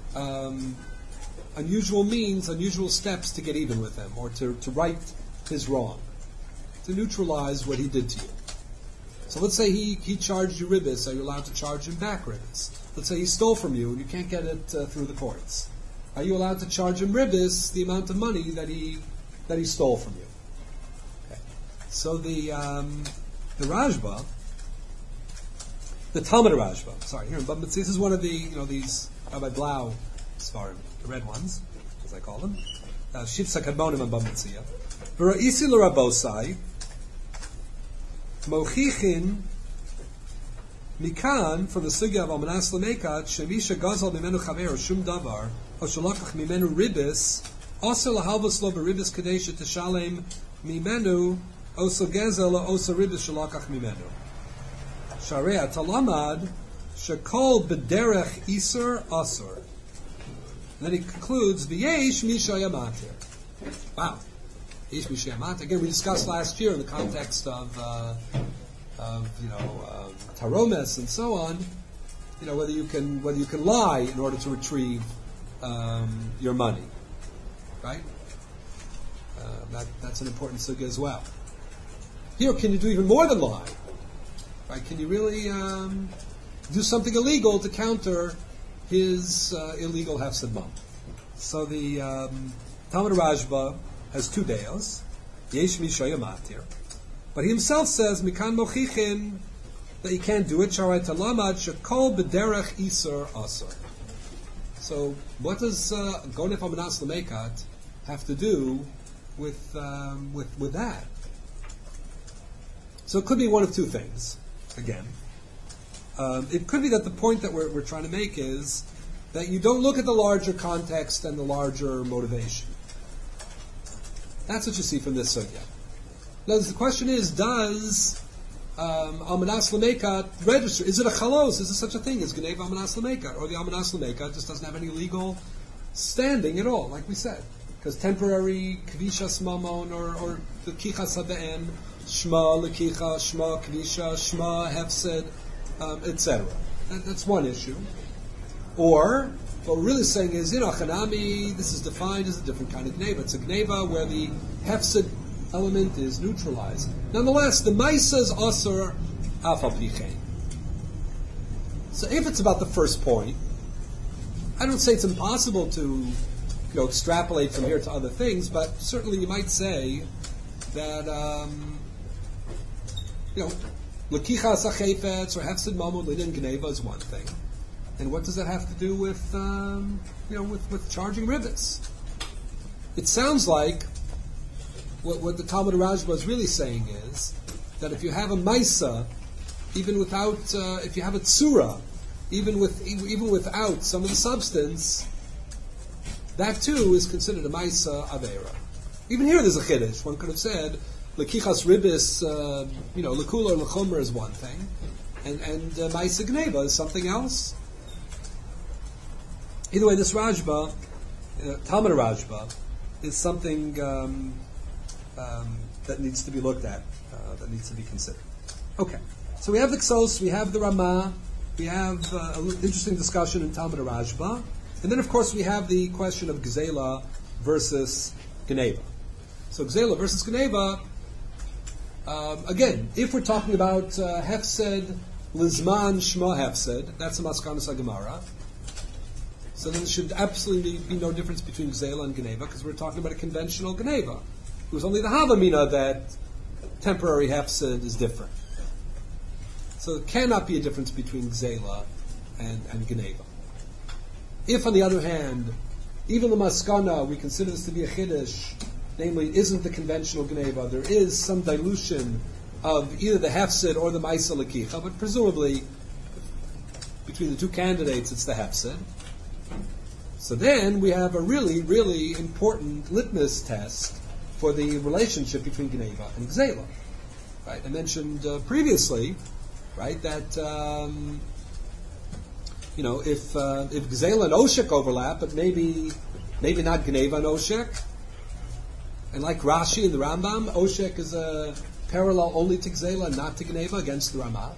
unusual means, unusual steps to get even with him, or to right his wrong, to neutralize what he did to you? So let's say he charged you ribis. Are you allowed to charge him back ribis? Let's say he stole from you and you can't get it through the courts. Are you allowed to charge him ribis, the amount of money that he that he stole from you. Okay. So the Rashba, the Talmud Rashba, sorry, here in Bava Metzia, this is one of the, these Rabbi Blau Svarim, the red ones, as I call them. Shivsa Kadmonim and Bava Metzia. V'ra'isi l'Rabosai, Mochichin, Mikan, from the sugya of Almanas Lamekat, Shemisha Gazal Mimenu Chaver, Shum Davar, O Shalakach Mimenu Ribis, also Lahalvas Lo Beribis Kadesha Teshalem Mimenu, Osa Gezel, Osa Ribis Shalakach Mimenu. Sharea Talamad, Shekol Bederech Isur Asur. Then he concludes, V'yesh Misha Yamatir. Wow. Yesh Misha Yamatir. Again, we discussed last year in the context of taromes and so on, whether you can lie in order to retrieve your money, right? That's an important sugya as well. Here, can you do even more than lie? Right? Can you really do something illegal to counter his illegal hefsed mum? So the Talmud Rashba has two deos, Yesh Misha Yamatir. But he himself says, Mikan Mochichin, that you can't do it. Sharai Talamad Shekol B'derech Isur Asur. So, what does Gonef Amanas Lamekat have to do with that? So it could be one of two things. Again, it could be that the point that we're trying to make is that you don't look at the larger context and the larger motivation. That's what you see from this sugya. Now, the question is, does Almanas Lamekat register? Is it a chalos? Is there such a thing as Geneva Almanas Lamekat? Or the Almanas Lamekat just doesn't have any legal standing at all, like we said? Because temporary Kvishas Mamon or the Kichas HaBe'en, Shma, Lekicha, Shma, Kvisha, Shma, Hefsed, etc. That's one issue. Or, what we're really saying is, Chanami, this is defined as a different kind of Gneva. It's a Gneva where the Hefsed element is neutralized. Nonetheless, the Maisa is Asur Afal Pichein. So if it's about the first point, I don't say it's impossible to extrapolate from here to other things, but certainly you might say that Lekicha Sachefetz or Hefsed Mamud Linen Gneva is one thing. And what does that have to do with with charging rivets? It sounds like what the Talmud Rashba is really saying is that if you have a Maisa, even without, if you have a Tzura, even without some of the substance, that too is considered a Maisa Avera. Even here there's a Chiddush. One could have said, Lekichas Ribis, Lekula or Lechomer is one thing, and Maisa Gneva is something else. Either way, this Rashba, Talmud Rashba, is something that needs to be looked at, that needs to be considered. Okay, so we have the Ksos, we have the Ramah, we have an interesting discussion in Talmud Rashba, and then of course we have the question of Gzela versus Geneva. So Gzela versus Geneva, again, if we're talking about Hefsed, Lizman, Shma Hefsed, that's a Maskanas HaGemara. So then there should absolutely be no difference between Gzela and Geneva, because we're talking about a conventional Geneva. It was only the Havamina that temporary Hefsed is different. So there cannot be a difference between Gzela and Geneva. If, on the other hand, even the Maskana, we consider this to be a Chiddush, namely, isn't the conventional Geneva, there is some dilution of either the Hefsed or the Maisa Lekicha, but presumably, between the two candidates, it's the Hefsed. So then we have a really, really important litmus test for the relationship between Geneva and Gzela. Right? I mentioned previously, right, that if Gzela and Oshek overlap, but maybe not Geneva and Oshek, and like Rashi and the Rambam, Oshek is a parallel only to Gzela and not to Geneva against the Ramah.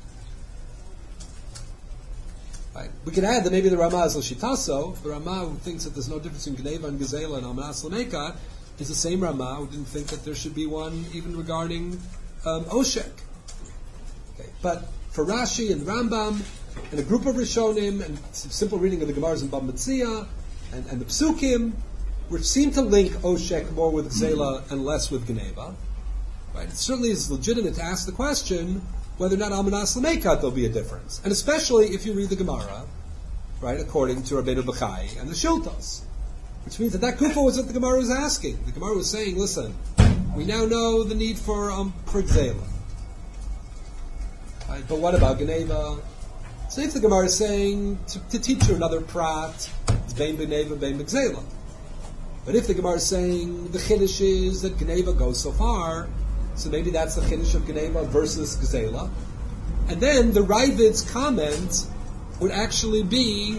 Right. We could add that maybe the Ramah is L'Shitaso. The Ramah who thinks that there's no difference in Geneva and Gzela and Almanas Lamekat is the same Ramah who didn't think that there should be one even regarding Oshek. Okay. But for Rashi and Rambam and a group of Rishonim and simple reading of the Gemaras and Bava Metzia and the Psukim, which seem to link Oshek more with Gzela and less with Geneva. Right? It certainly is legitimate to ask the question whether or not Almanas L'Meikat there'll be a difference. And especially if you read the Gemara, right, according to Rabbeinu Bachai and the Shiltos. Which means that kufa was what the Gemara was asking. The Gemara was saying, listen, we now know the need for Gzela. Right? But what about Geneva? So if the Gemara is saying to teach you another prat, it's Bein Geneva, Bein Gzela. But if the Gemara is saying the Chiddush is that Geneva goes so far, so maybe that's the Chiddush of Geneva versus Gzela. And then the Ravid's comment would actually be,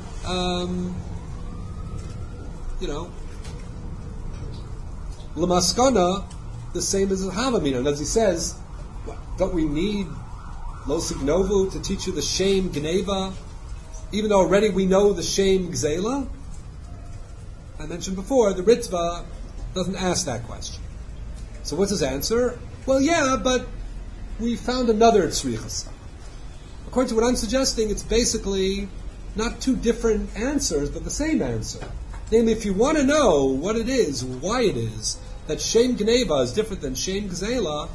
Lamaskana, the same as the Havamina. And as he says, don't we need Lo Signovu to teach you the shame Geneva, even though already we know the shame Gzela? I mentioned before, the Ritva doesn't ask that question. So what's his answer? Well, yeah, but we found another Tzrichasa. According to what I'm suggesting, it's basically not two different answers, but the same answer. Namely, if you want to know what it is, why it is, that Shem Geneva is different than Shem Gzela,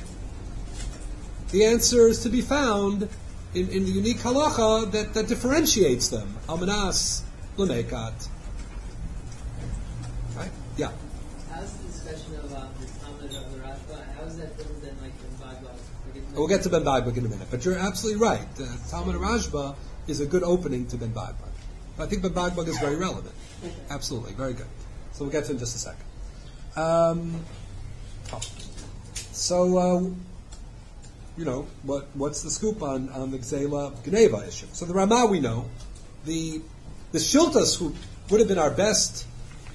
the answer is to be found in the unique halacha that differentiates them. Almanas L'Meikat. Right? Yeah. How's the discussion of the Talmud of the Rashba? How is that different than like Ben Bagbag? We'll get to Ben Bagbag in a minute, but you're absolutely right. The Talmud of Rashba is a good opening to Ben Bagbag. I think Ben Bagbag is very relevant. Absolutely, very good. So we'll get to it in just a second. What's the scoop on the Gzela Geneva issue? So the Ramah we know, the Shiltas who would have been our best,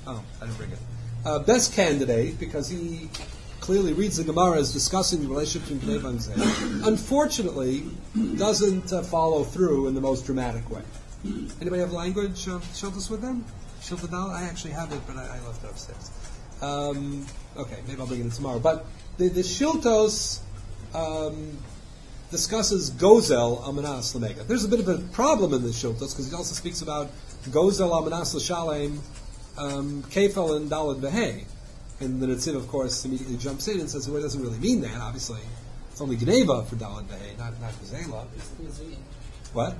best candidate because he clearly reads the Gemara as discussing the relationship between Geneva and Gzela. Unfortunately, doesn't follow through in the most dramatic way. Anybody have language Shiltas with them? Shiltadal? I actually have it, but I left it upstairs. Okay, maybe I'll bring it in tomorrow. But the Shiltos discusses Gozel Almanas L'Meikat. There's a bit of a problem in the Shiltos because he also speaks about Gozel Almanas L'Shalem, Kefel and Dalad V'Hei. And the Netziv, of course, immediately jumps in and says, well, it doesn't really mean that, obviously. It's only Geneva for Dalad V'Hei, not Gzela. What?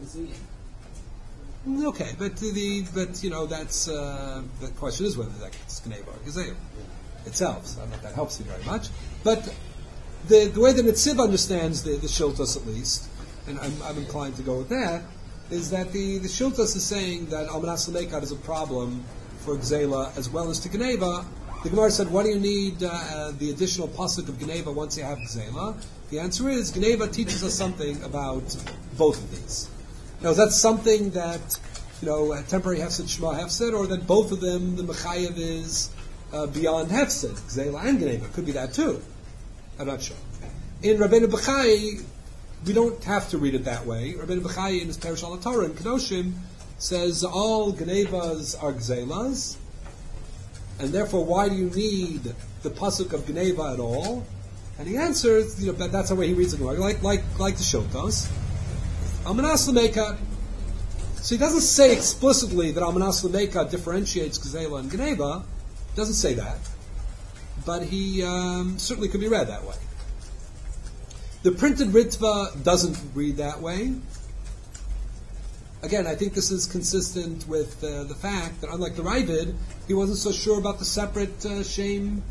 Okay, but that's the question is whether that's Geneva or Gzela itself. So I don't know if that helps you very much. But the way the Netziv understands the Shiltos, at least, and I'm inclined to go with that, is that the Shiltos is saying that Almanas L'Meikat is a problem for Gzela as well as to Geneva. The Gemara said, "Why do you need the additional pasuk of Geneva once you have Gzela?" The answer is Geneva teaches us something about both of these. Now, is that something that, temporary Hefsed, Shema Hefsed, or that both of them, the Mechayev is beyond Hefsed, Gzela and Geneva? Could be that too. I'm not sure. In Rabbeinu Bachai, we don't have to read it that way. Rabbeinu Bachai, in his Perush al Torah in Kedoshim, says all Genevas are Gzelas, and therefore why do you need the pasuk of Geneva at all? And he answers, that's the way he reads it, like the Shiltos. Almanas L'Meikat. So he doesn't say explicitly that Almanas L'Meikat differentiates Gzela and Geneva. He doesn't say that. But he certainly could be read that way. The printed Ritva doesn't read that way. Again, I think this is consistent with the fact that, unlike the Ravid, he wasn't so sure about the separate shame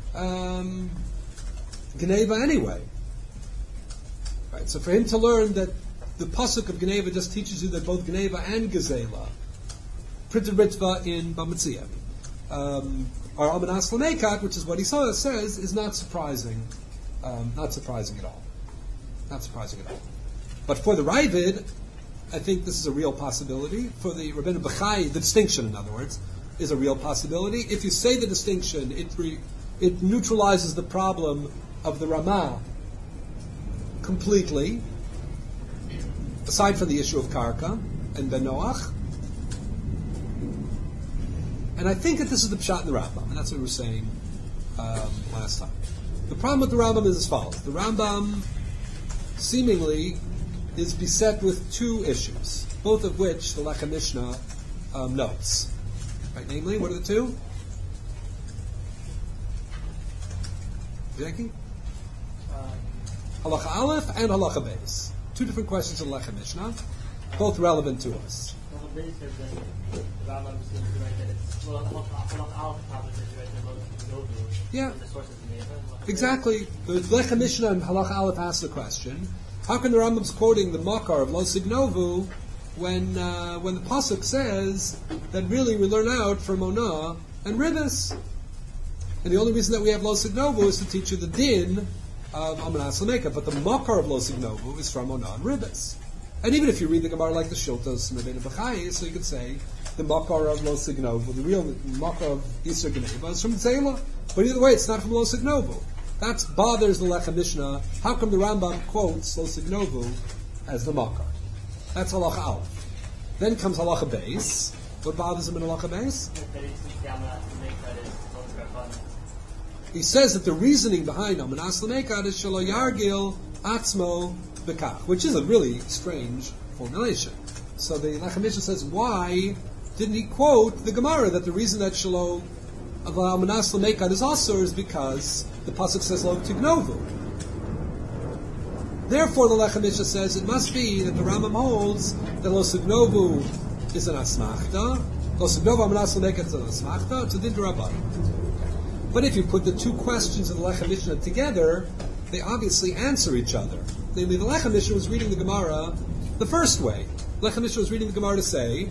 Geneva anyway. Right, so for him to learn that the pasuk of Geneva just teaches you that both Geneva and Gzela, printed Ritva in Bamitzia, are Almanas L'Meikat, which is what he says, is not surprising. Not surprising at all. Not surprising at all. But for the Ravid, I think this is a real possibility. For the Rabbeinu Bachai, the distinction, in other words, is a real possibility. If you say the distinction, it neutralizes the problem of the Ramah completely, aside from the issue of Karka and Ben Noach. And I think that this is the Pshat in the Rambam, and that's what we were saying last time. The problem with the Rambam is as follows. The Rambam seemingly is beset with two issues, both of which the Lechem Mishnah notes. Right, namely, what are the two? Jackie? Halacha Aleph and Halacha Beis. Two different questions in Lechem Mishnah, both relevant to us. Well, the says that the Rambam seems to write that it's Halacha Aleph probably says right that most people go to. Yeah. The sources in the Yeva. Exactly. The Lechem Mishnah and Halacha Aleph ask the question, how can the Rambam's quoting the Makar of Lo Signovu when the Pasuk says that really we learn out from Onah and Ribis? And the only reason that we have Lo Signovu is to teach you the din of Amanas Lameka, but the Makar of Lo Signovu is from Onah and Ribis. And even if you read the Gemara like the Shiltos and the Beit B'chai, so you could say the Makar of Lo Signovu, the real Makar of Yisr Geneva is from Zela. But either way, it's not from Lo Signovu. That bothers the Lechem Mishnah. How come the Rambam quotes Lo Signovu as the Makar? That's Halacha Aleph. Then comes Halacha Beis. What bothers him in Halacha Beis? He says that the reasoning behind Amanas Lamekad is Shelo Yargil Atzmo Bekach, which is a really strange formulation. So the Lechem Mishnah says, why didn't he quote the Gemara that the reason that Shelo of Amanas Lamekad is also is because the pasuk says Lo Tignovu. Therefore, the Lechem Mishnah says it must be that the Rambam holds that Lo Tignovu is an asmachta, Lo Tignovu Amanas Lamekad is an asmachta. It's a din d'Rabbanan. But if you put the two questions of the Lechem Mishnah together, they obviously answer each other. Namely, the Lechem Mishnah was reading the Gemara the first way. Lechem Mishnah was reading the Gemara to say,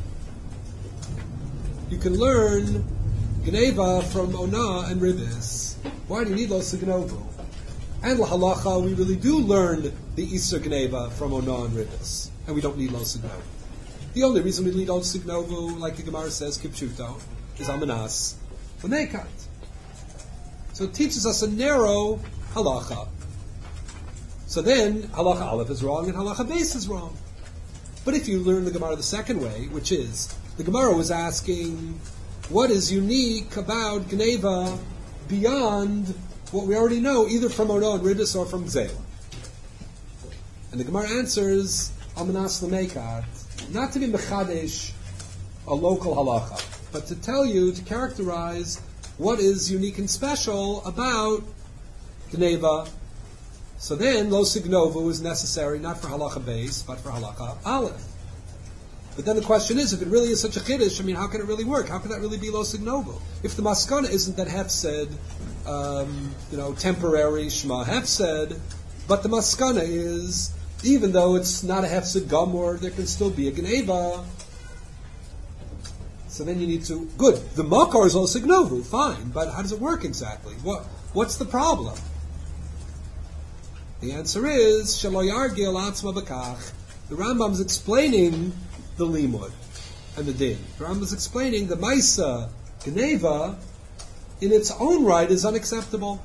you can learn Geneva from Onah and Ribis. Why do you need Lo Signovu? And L'Halacha, we really do learn the Isser Geneva from Onah and Ribis. And we don't need Lo Signovu. The only reason we need Lo Signovu, like the Gemara says, Kipshuto, is Amanas L'Mekad. So it teaches us a narrow halacha. So then, halacha Aleph is wrong and halacha Beis is wrong. But if you learn the Gemara the second way, which is, the Gemara was asking, what is unique about Geneva beyond what we already know, either from Onah and Ribis or from Gzela? And the Gemara answers, Amanas L'Mekad, not to be mechadesh a local halacha, but to tell you, to characterize what is unique and special about Geneva. So then, Lo Signovu is necessary not for halacha Beis, but for halacha Aleph. But then the question is, if it really is such a chiddush, I mean, how can it really work? How can that really be Lo Signovu? If the maskana isn't that Hefsed, temporary Shema Hefsed, but the maskana is, even though it's not a Hefsed Gamor, there can still be a Geneva. So then you need to, good, the Makar is Lo Signovu, fine, but how does it work exactly? What's the problem? The answer is, Shelo Yargil Atzma Bekach. The Rambam's explaining the Limud and the Din. The Rambam's explaining the Maisa Geneva in its own right is unacceptable.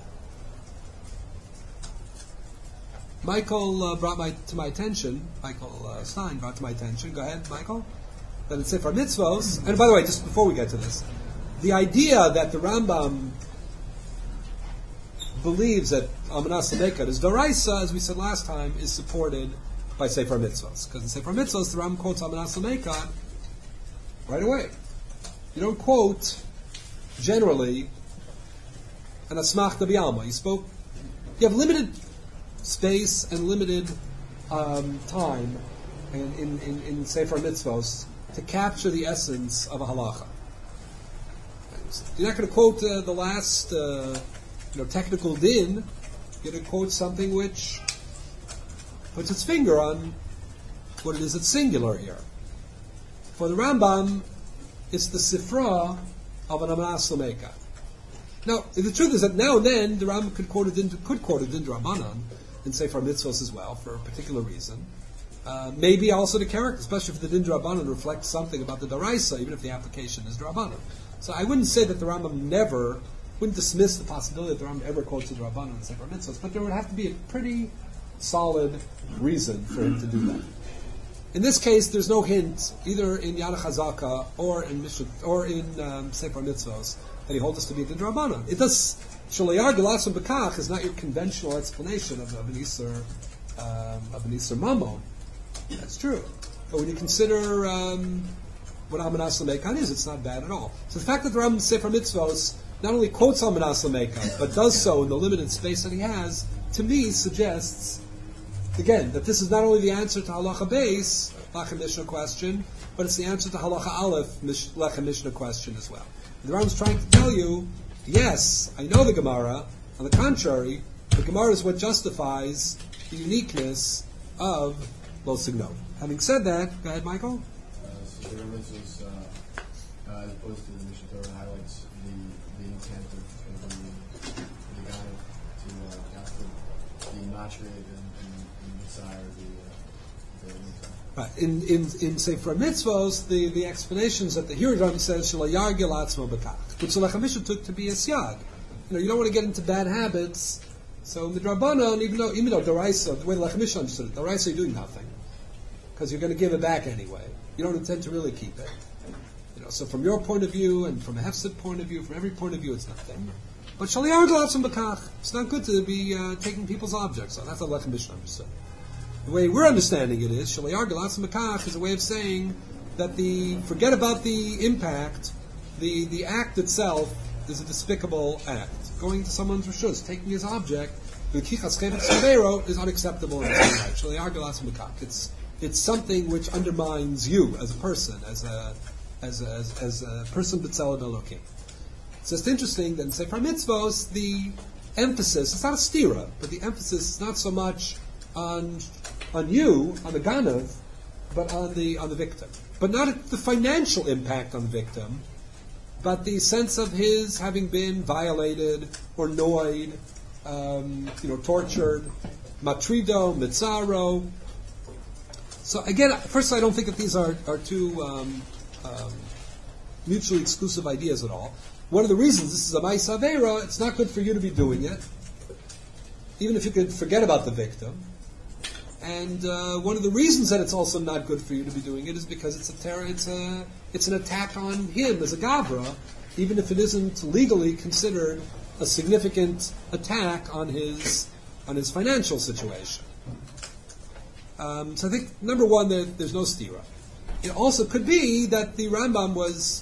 Michael to my attention, Michael Stein brought to my attention, go ahead, Michael, that it's Sefer Mitzvos, and by the way, just before we get to this, the idea that the Rambam believes that Amanas Lamekad is Doraisa, as we said last time, is supported by Sefer Mitzvos. Because in Sefer Mitzvos, the Rambam quotes Amanas Lamekad right away. You don't quote, generally, an Asmachta B'Alma. You have limited space and limited time in Sefer Mitzvos to capture the essence of a halacha. You're not going to quote the last technical din. You're going to quote something which puts its finger on what it is that's singular here. For the Rambam, it's the sifra of an Amanas Lamekad. Now, the truth is that now and then the Rambam could quote a din d'Rabbanan in Sefer Mitzvos as well for a particular reason. Maybe also the character, especially if the din d'Rabbanan reflects something about the Daraisa, even if the application is d'Rabbanan. So I wouldn't say that the Rambam wouldn't dismiss the possibility that the Rambam ever quotes the D'Rabbanan in Sefer Mitzvos, but there would have to be a pretty solid reason for him to do that. In this case, there's no hint, either in Yad HaChazaka or in Sefer Mitzvos, that he holds us to be the D'Rabbanan. It does, Shalayar Gelasim Bekach is not your conventional explanation of an Isser Mammon. That's true. But when you consider what Almanas Lameikan is. It's not bad at all. So the fact that the Rambam Sefer Mitzvos not only quotes Almanas Lameikan, but does so in the limited space that he has, to me suggests, again, that this is not only the answer to Halacha Beis, Lechem Mishnah question, but it's the answer to Halacha Aleph, Lechem Mishnah question as well. The Rambam's trying to tell you, yes, I know the Gemara. On the contrary, the Gemara is what justifies the uniqueness of Lo Signo. Having said that, go ahead, Michael. So the mitzvahs, as opposed to the Mishnah Torah, highlights the intent of the guy to have to be matured and desire the mitzvah. Right. In Sefer Mitzvos, the explanations that the Hiradam says Shelo Yargil Atzmo B'Kach, which the Lechem Mishnah took to be a siyag. You don't want to get into bad habits. So Midrabanan, even though Doraisa, the way the Lechem Mishnah understood it, Doraisa you're doing nothing because you're going to give it back anyway. You don't intend to really keep it. So from your point of view and from a Hefsid point of view, from every point of view, it's nothing. But Shelo Yargil Atzmo B'Kach, it's not good to be taking people's objects. So that's what Lechem Mishnah understood. The way we're understanding it is, Shelo Yargil Atzmo B'Kach is a way of saying that forget about the impact, the act itself is a despicable act. Going to someone's reshus, taking his object, the kichas chevetz chavero is unacceptable in its own right. Shelo Yargil Atzmo B'Kach. It's something which undermines you as a person, as a person b'tzeled Elokim. It's just interesting that in Sefer Mitzvos, the emphasis, it's not a stira, but the emphasis is not so much on you, on the ganav, but on the victim. But not the financial impact on the victim, but the sense of his having been violated or annoyed, tortured, matrido, mitzaro. So again, first I don't think that these are two mutually exclusive ideas at all. One of the reasons this is a ma'aseh aveira, it's not good for you to be doing it, even if you could forget about the victim. And one of the reasons that it's also not good for you to be doing it is because it's an attack on him as a gavra, even if it isn't legally considered a significant attack on his financial situation. So I think number one, there's no stira. It also could be that the Rambam was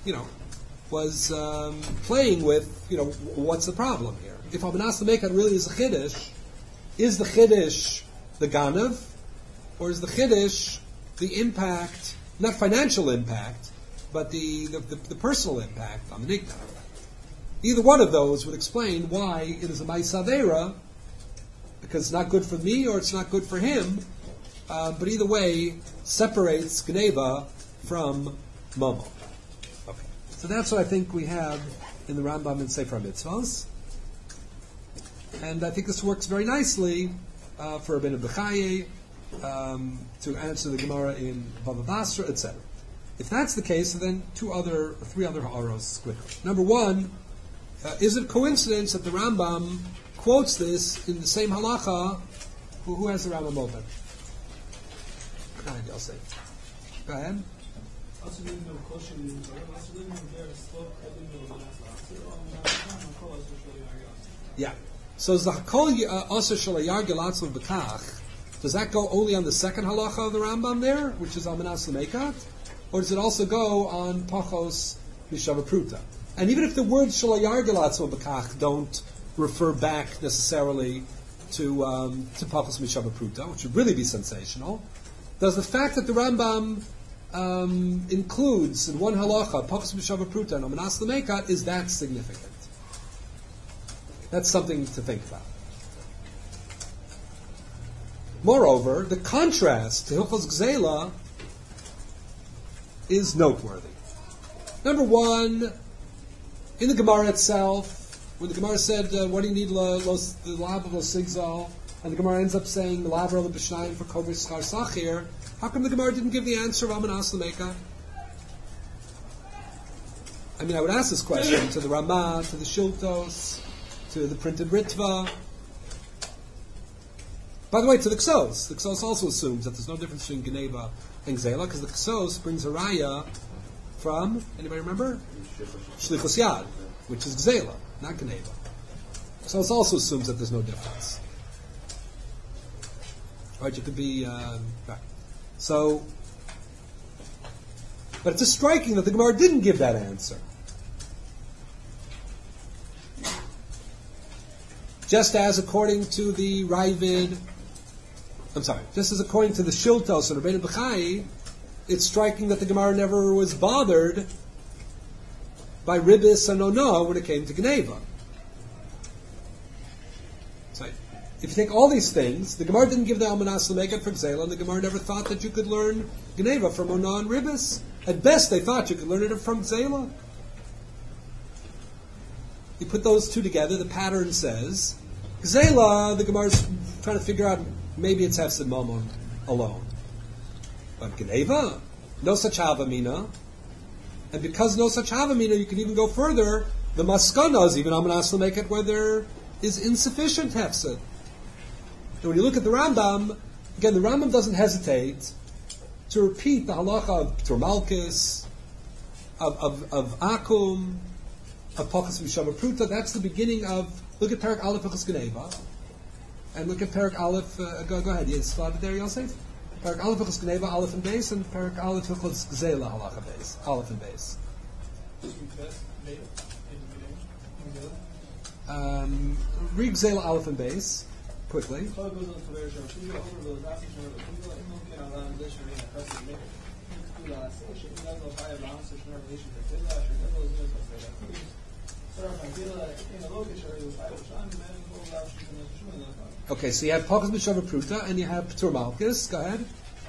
playing with what's the problem here? If Almanas Lameikan really is a chiddush, is the chiddush the ganav, or is the chiddush the impact, not financial impact, but the personal impact on the nignav? Either one of those would explain why it is a ma'aseh aveira, because it's not good for me or it's not good for him, but either way separates gneva from momo. Okay, so that's what I think we have in the Rambam in Sefer Mitzvos, and I think this works very nicely for Rabbeinu Bechaye to answer the Gemara in Bava Basra, etc. If that's the case, then three other ha'aros quickly. Number one, is it coincidence that the Rambam quotes this in the same halacha? Who has the Rambam open? Go ahead, I'll say. Go ahead. Yeah. So is the Hakol Aser Shelo Yargil Atzmo B'Kach, does that go only on the second halacha of the Rambam there, which is Almanas Lameikat, or does it also go on Pachos Mishava Pruta? And even if the words Shelo Yargil Atzmo B'Kach don't refer back necessarily to Pachos Mishava Pruta, which would really be sensational, does the fact that the Rambam includes in one halacha Pachos Mishava Pruta and Almanas Lameikat, is that significant? That's something to think about. Moreover, the contrast to Hilchos Gzeila is noteworthy. Number one, in the Gemara itself, when the Gemara said, what do you need the lab of Sigzal, and the Gemara ends up saying, the lab of B'shnayim for Kover Schar Sachir, how come the Gemara didn't give the answer of Almanas Lameikat? I mean, I would ask this question to the Ramah, to the Shiltos, to the printed Ritva. By the way, to the Ksos. The Ksos also assumes that there's no difference between Geneva and Gzeila, because the Ksos brings a raya from, anybody remember? Shlichus Yad, which is Gzeila, not Geneva. Ksos also assumes that there's no difference. Right, you could be, right. So, But it's just striking that the Gemara didn't give that answer. Just as according to the Ravid, just as according to the Shiltos and Rabbeinu Bechai, it's striking that the Gemara never was bothered by Ribis and Ono when it came to Geneva. So, if you take all these things, the Gemara didn't give the Almanas L'Megat for Gzela, and the Gemara never thought that you could learn Geneva from Ono and Ribis. At best, they thought you could learn it from Gzela. You put those two together, the pattern says, Gzela, the Gemara's trying to figure out, maybe it's Hefsid Momon alone. But Geneva, no such Havamina. And because no such Havamina, you can even go further. The Maskanas, even Almanas L'Megat, where there is insufficient Hefsid. And when you look at the Rambam, again, the Rambam doesn't hesitate to repeat the halacha of P'tur Malkus, of Akum, of Pachas Mishava Pruta. That's the beginning of, look at Perek Aleph Pachas Geneva, and look at Perek Aleph, go ahead, you spotted there, Yosef? Perek Aleph Pachas Geneva, Aleph and Beis, and Perek Aleph Pachas Gzela, halacha Beis, Aleph and Beis. Read Gzela, Aleph and Beis, quickly. Okay, so you have Pachas Mishava Pruta and you have P'tur Malkus. Go ahead.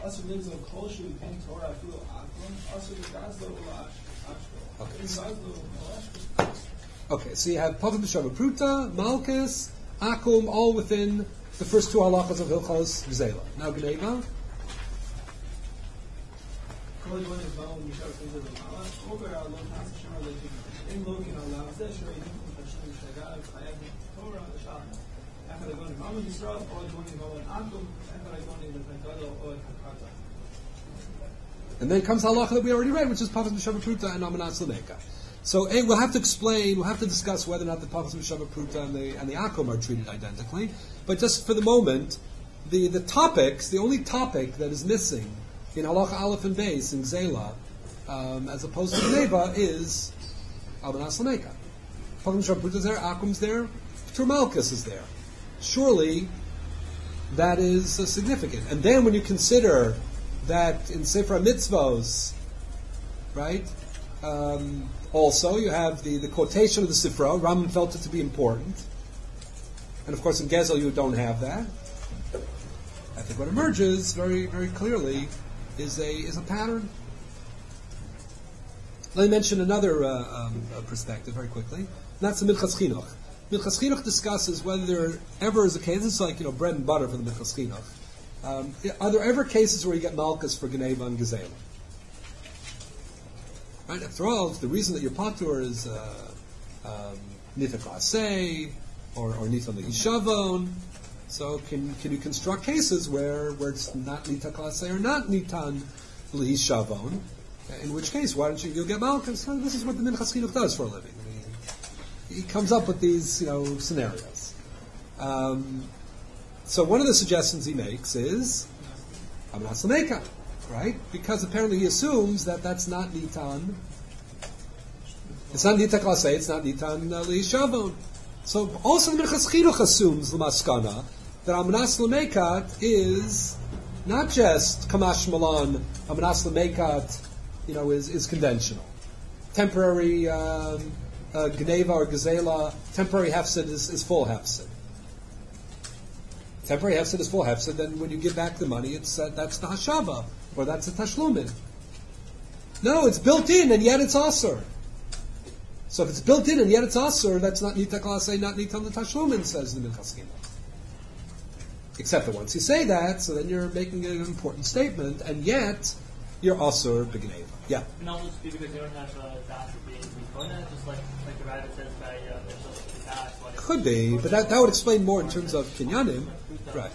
Okay, so you have Pachas Mishava Pruta, Malkus, Akum, all within the first two halachas of Hilchos Gzela. Now Geneva. And then comes halacha that we already read, which is Pachas Mishava Pruta and Almanas L'Megat. So we'll have to explain, we'll have to discuss whether or not the Pachas Mishava Pruta and the Akum are treated identically. But just for the moment, the topics, the only topic that is missing in halacha Aleph and Beis in Gzela, as opposed to Geneva, is Almanas L'Megat. Pachas Mishava Pruta is there, Akum's there, P'tur Malkus is there. Surely that is significant. And then when you consider that in Sefer HaMitzvos, right, also you have the quotation of the Sifra, Rambam felt it to be important. And of course in Gezel you don't have that. I think what emerges very, very clearly is a pattern. Let me mention another perspective very quickly. And that's the Minchas Chinuch. Minchas Chinuch discusses whether there ever is a case, it's like, bread and butter for the Minchas Chinuch. Are there ever cases where you get Malkus for Geneva and Gezela? Right? After all, the reason that your patur is Nita Klasei or Nita Lehishavon, so can you construct cases where it's not Nita Klasei or not Nitan Lehishavon? In which case, why don't you'll get Malkus? So this is what the Minchas Chinuch does for a living. He comes up with these, scenarios. So one of the suggestions he makes is Almanas L'Megat, right? Because apparently he assumes that that's not Nitan. It's not Nita Klasei, it's not Nitan Lehishavon. So also the Minchas Chinuch assumes the Maskana that Almanas L'Megat is not just Kamash Malan, Almanas L'Megat, is conventional. Temporary Geneva or Gezela, temporary Hefsid is full Hefsid. Temporary Hefsid is full Hefsid, then when you give back the money, it's that's the Hashava, or that's the Tashlumin. No, it's built in, and yet it's Asur. So if it's built in, and yet it's Asur, that's not Nita Klasei, not Nita the Tashlumin, says the Minchas Chinuch. Except that once you say that, so then you're making an important statement, and yet you're Asur b'Geneva. Yeah? And also just because you don't have Das being Mikona, just like the rabbit says by Mitchell. Could be, but that would explain more in terms of Kinyanim. Right.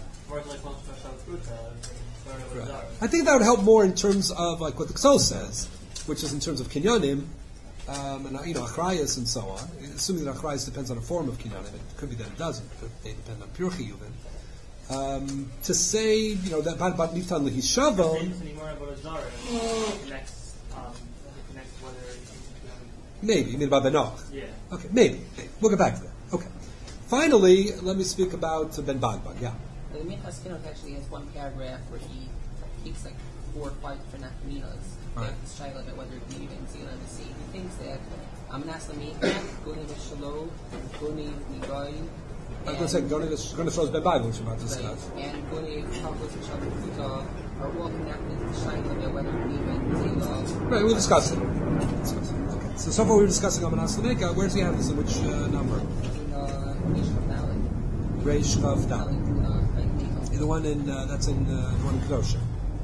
Right. I think that would help more in terms of like what the Ksos says, which is in terms of Kinyanim, and Achrayas and so on. Assuming that Achrayas depends on a form of Kinyanim, it could be that it doesn't. They depend on pure Chiyuvin. To say, that about Nitan Lehishavon. connects whether Maybe. You mean about Benoch? yeah. Okay, maybe. We'll get back to that. Okay. Finally, let me speak about Ben Bagbag. Yeah. The Minchas Kinot actually has one paragraph where he keeps like 4 or 5 different nafkaminas. Right. This child about whether it be even seen on the sea. He thinks that Amnas Lamika, Gunev Shalom, Gunev Nigoy. I was going to say, going to throw Ben Bagbag, which we're about to discuss. And Gunev Pavlos and Shalom Kuta are all connected to the child about whether it be even Zaylah. Right, we'll discuss it. Okay. So far we're discussing Amnas Lamika. Where does he have this? In which number? In Yishkav Valley. Reish Chav Dal. The one in that's in the one in Kedosha.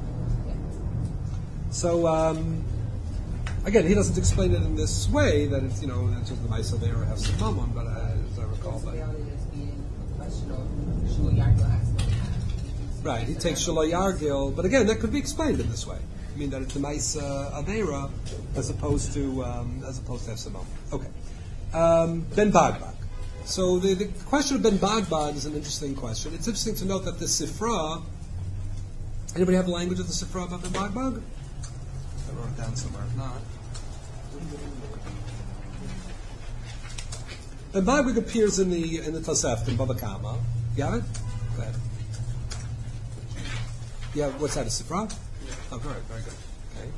So again, he doesn't explain it in this way that it's that's just the Maisa there or have some mammon, but as I recall, right, he takes Shelo Yargil, but again, that could be explained in this way. I mean that it's the Maisa Avera as opposed to have some mammon. Okay, Ben Bagbag. So the question of Ben Bagbag is an interesting question. It's interesting to note that the Sifra. Anybody have the language of the Sifra about Ben Bagbag? I wrote it down somewhere. If not, Ben Bagbag appears in the Tosefta in Bava Kama. You have it? Go ahead. Yeah, what's that? A Sifra? Oh, very, very good. Okay.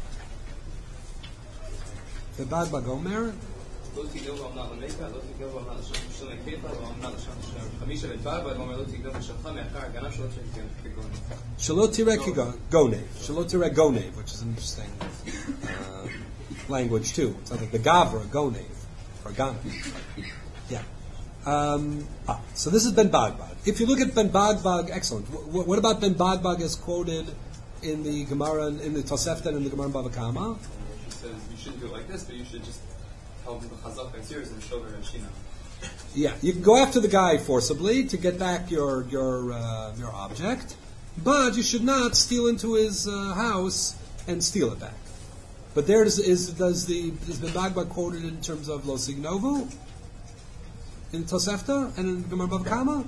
Ben Bagbag Omer. לא תיגעו באמנה למיקה, לא תיגעו באמנה לשם הקיפה, באמנה לשם חמישה בדבר, ואומר לא תיגעו בשלך מאחר הגנה שלא תראה כגונב. שלא תראה כגונב. שלא תראה גונב, which is an interesting language too. It's like the gavra, gonev, or ganav. Yeah. So this is Ben Bagbag. If you look at Ben Bagbag, excellent. What about Ben Bagbag as quoted in the Gemara, in the Tosefta, and in the Gemara in Bava Kama? She says you shouldn't do it like this, but you should just help him the chazak and serious and shoulder and shina. Yeah, you can go after the guy forcibly to get back your object, but you should not steal into his house and steal it back. But there is Ben Bagbag quoted in terms of Lo Signovu in Tosefta and in Gemara Bava Kama?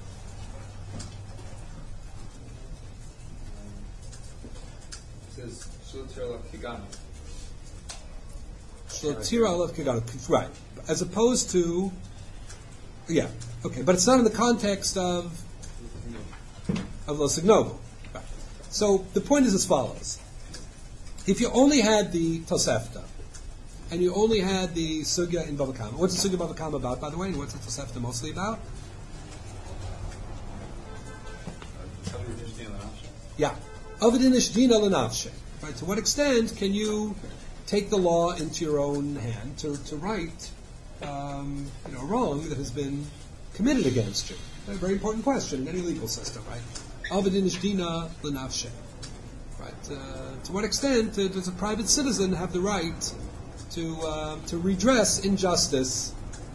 It says shul tirla kigana. Right, as opposed to, yeah, okay, but it's not in the context of Lo Signovu. Right. So the point is as follows: if you only had the Tosefta and you only had the Sugya in Bava Kama, what's the Sugya in Bava Kama about, by the way? And what's the Tosefta mostly about? Yeah, Avadin Ishdina L'Nafshe. Right. To what extent can you take the law into your own hand to right, wrong that has been committed against you? A very important question in any legal system, right? Avadin Ishdina L'Nafshe. Right. To what extent does a private citizen have the right to redress injustice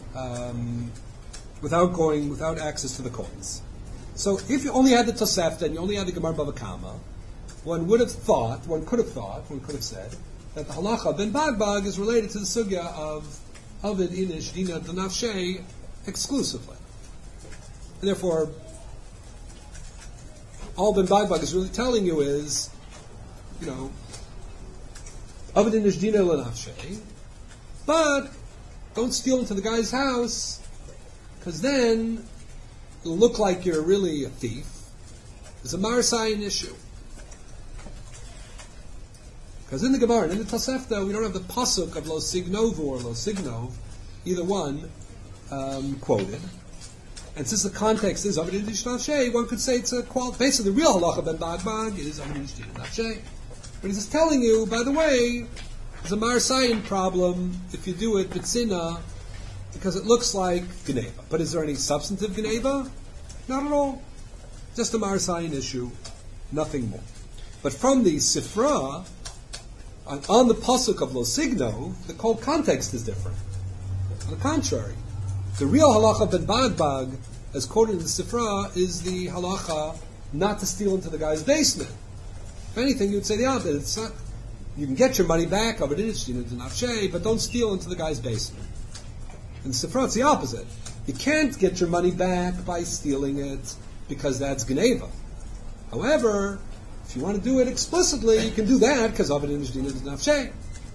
without access to the courts? So, if you only had the Tosefta and you only had the Gemara Bava Kama, one could have said that the halacha Ben Bagbag is related to the sugya of Avid Inish Dina D'Nafshe exclusively. And therefore, all Ben Bagbag is really telling you is, Avid Inish Dina D'Nafshe, but don't steal into the guy's house, because then it'll look like you're really a thief. It's a Marasayan issue. Because in the Gemara and in the Tosefta, we don't have the pasuk of Lo Signovu or Lo Signov, either one, quoted. And since the context is Aved Indish Nafshe, one could say it's a basically the real halacha Ben Bagbag is Aved Indish Nafshe. But he's just telling you, by the way, there's a Marasayan problem if you do it B'tzina, because it looks like Geneva. But is there any substantive Geneva? Not at all. Just a Marasayan issue, nothing more. But from the Sifra, on the pasuk of Lo Signo, the whole context is different. On the contrary, the real halacha Ben Bagbag, as quoted in the Sifra, is the halacha not to steal into the guy's basement. If anything, you would say the opposite. It's not. You can get your money back, but don't steal into the guy's basement. In the Sifra, it's the opposite. You can't get your money back by stealing it because that's Geneva. However, if you want to do it explicitly, you can do that because of it in Jdina D'Nafshe.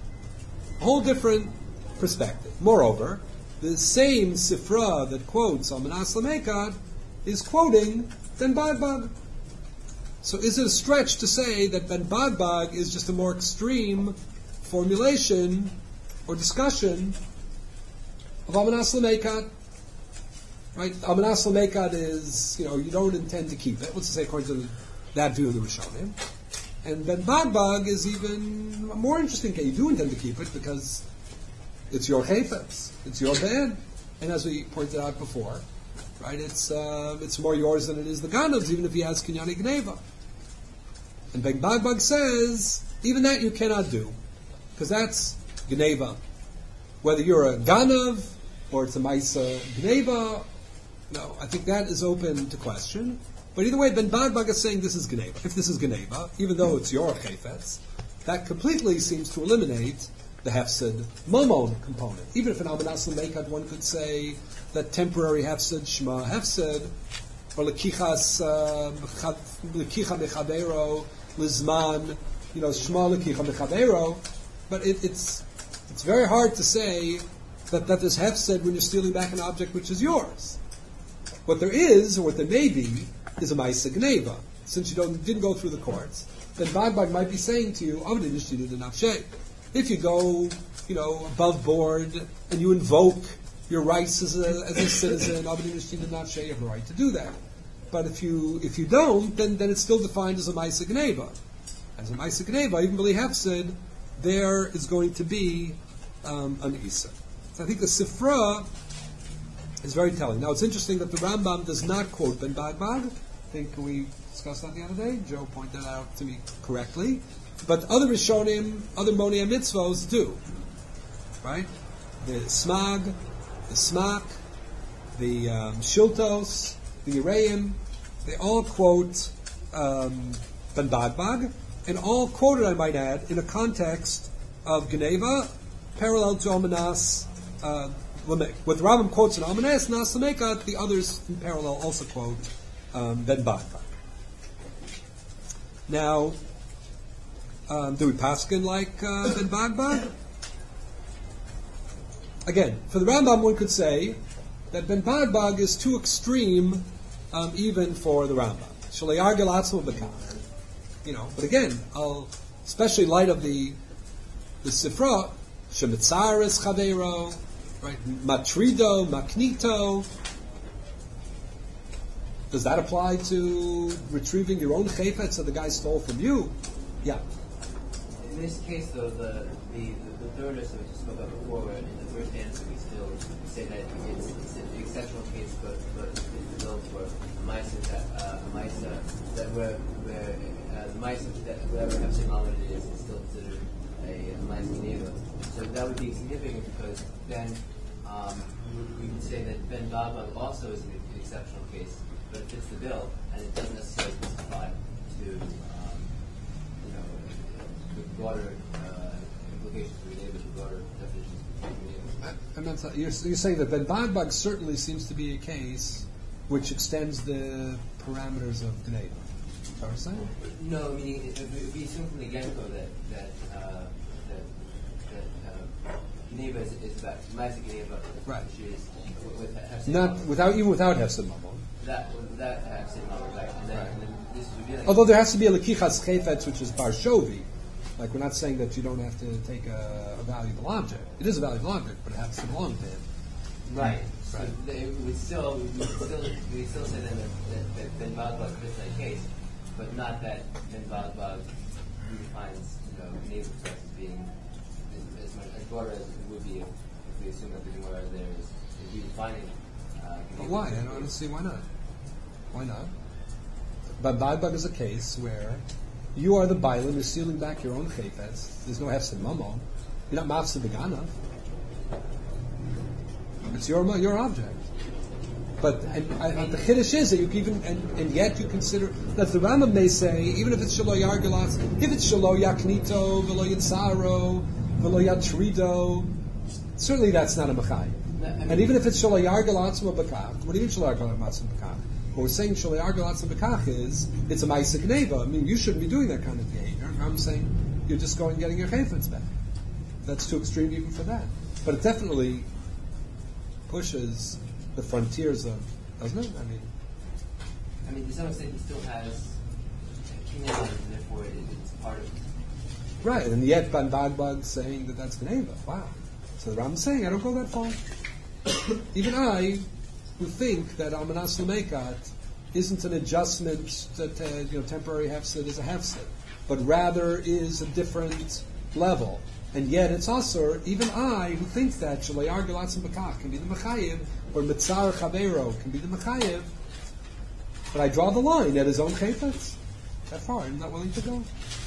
A whole different perspective. Moreover, the same Sifra that quotes Almanas Lamekad is quoting Ben Bagbag. So is it a stretch to say that Ben Bagbag is just a more extreme formulation or discussion of Almanas Lamekad? Right? Almanas Lamekad is, you don't intend to keep it. Let's say according to that view of the Rishonim. And Ben Bagbag is even a more interesting case. You do intend to keep it because it's your chayfetz, it's your bed, and as we pointed out before, right? It's more yours than it is the Ganav's, even if he has Kinyani Gneva. And Ben Bagbag says even that you cannot do because that's Gneva. Whether you're a Ganav or it's a Maisa Gneva, no, I think that is open to question. But either way, Ben Bagbag is saying this is Gneva. If this is Gneva, even though it's your chayfetz, that completely seems to eliminate the hefsid mamon component. Even if in Almanas Lamekad one could say that temporary hefsid shma hefsid, or lekicha mechavero lizman, shma lekicha mechavero, but it's very hard to say that there's hefsid when you're stealing back an object which is yours. What there is, or what there may be, is a Maisa Gneva. Since you didn't go through the courts, then Bagbag might be saying to you, if you go, above board and you invoke your rights as a citizen, you have the right to do that. But if you don't, then it's still defined as a Maisa Gneva. As a Maisa Gneva, even B'li Hefsid, there is going to be an Isa. So I think the Sifra is very telling. Now it's interesting that the Rambam does not quote Ben Bagbag. I think we discussed that the other day. Joe pointed that out to me correctly. But other Rishonim, other Monei Mitzvos do. Right? The Smag, the Smak, the Shiltos, the Yereim, they all quote Ben Bagbag, and all quoted, I might add, in a context of Geneva, parallel to Almanas Lamek. What the Rambam quotes in Almanas Nas Lamekat, the others in parallel also quote Ben Bagbag. Now, do we paskin like Ben Bagbag? Again, for the Rambam, one could say that Ben Bagbag is too extreme, even for the Rambam. But again, especially in light of the Sifra, Shemitzaris Chaveiro, right? Matrido, Maknito. Does that apply to retrieving your own chayfetz that the guy stole from you? Yeah. In this case, though, the third answer we just spoke about before, where in the first answer we still say that it's an exceptional case, but it's built for a Maisa that where the Maisa that whoever has knowledge is still considered a Maisa Geneva. So that would be significant because then we would say that Ben Bagbag also is an exceptional case, but it fits the bill and it doesn't necessarily testify to the broader implications for Geneva, the broader definitions for Geneva. You're saying that Ben Bagbag certainly seems to be a case which extends the parameters of Geneva. Is that what you're saying? No, meaning if we assume from the get-go that Geneva is about Maisa Geneva, right? Which is with even without Hefsid Mamon. That Hefsid Mamon, right? And then this is revealing. Although there has to be a Lekichas Chayfetz, which is Bar Shovi. Like, we're not saying that you don't have to take a valuable object. It is a valuable object, but it has to belong to him. Right. So we still say then that Ben Bagbag fits that case, but not that Ben Bagbag redefines Geneva as being as much as broader as it would be if we assume that the Gemara there is redefining. But why? I don't see why not. Why not? But Bagbag is a case where you are the Bailam, you're stealing back your own chayfetz. There's no hefsid mamon. You're not mafsid beganav. It's your object. But the chiddush is that you even and yet you consider that the Rambam may say even if it's shelo yargelatz, if it's shelo yaknito v'lo yitzaro v'lo yatrido, certainly that's not a machai. And even if it's shelo yargelatz v'bekach, what do you mean shelo yargelatz v'bekach? What we're saying shelo yargelatz v'bekach is it's a ma'isa gneva. I mean, you shouldn't be doing that kind of behavior. I'm saying you're just going and getting your chayfetz back. that's too extreme even for that. But it definitely pushes the frontiers of, doesn't it? I mean, to some extent, he still has Kinyan, and therefore it's part of. Right, and yet Ben Bagbag saying that that's Geneva. Wow. So the Rambam's saying, I don't go that far. Even I, who think that Almanas Lamekat isn't an adjustment that temporary hefsid is a hefsid, but rather is a different level. And yet it's also, even I, who think that Shalayar Gilatz and Bakach can be the Mechayiv, or Mitzar Chavero can be the Mechayiv, but I draw the line at his own Chayfetz. That far, I'm not willing to go.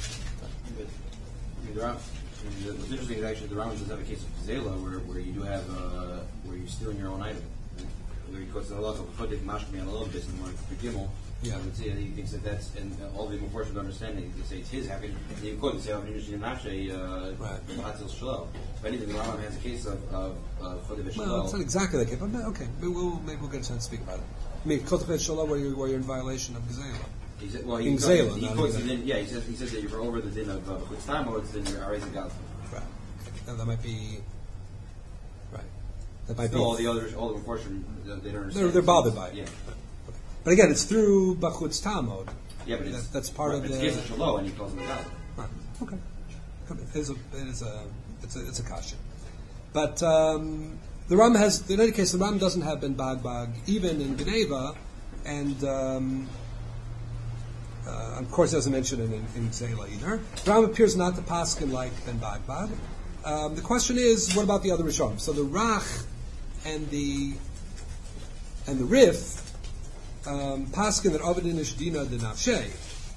What's interesting is actually the Rambam does have a case of Zela where you do have where you're stealing your own item. Where he quotes a lot of Chodik Mashmi and a little bit in one for Gimel. Yeah. I would say he thinks that that's and all the unfortunate understanding. They say it's his happy. They even quote and say, "I'm interested in Nashe Hatzil Shalom." If anything, the Rambam has a case of Chodik Shalom. Well, it's not exactly that case, but okay, maybe we'll get a chance to speak about it. I mean, Chodik Shalom, where you're in violation of Gezela. He says that you're over the din of Chutztam, or it's then you're already got. Right. And that might be. Right. That might Still, be. all the unfortunate, they don't understand. They're bothered by it. Yeah. But again, it's through Bachutz Tamod. Yeah, but that's part of the. It's case of Shalom, and he calls him the God. Right. Okay. It's a kasha. But the Ram has, in any case, the Ram doesn't have Ben Bagbag even in Geneva, and. Of course, it doesn't mention it in Zela either. Ram appears not to paskin like Ben Bagbag. The question is, what about the other Rishonim? So the Rach and the Rif paskin that Ovidin Ishdina de Nafshe.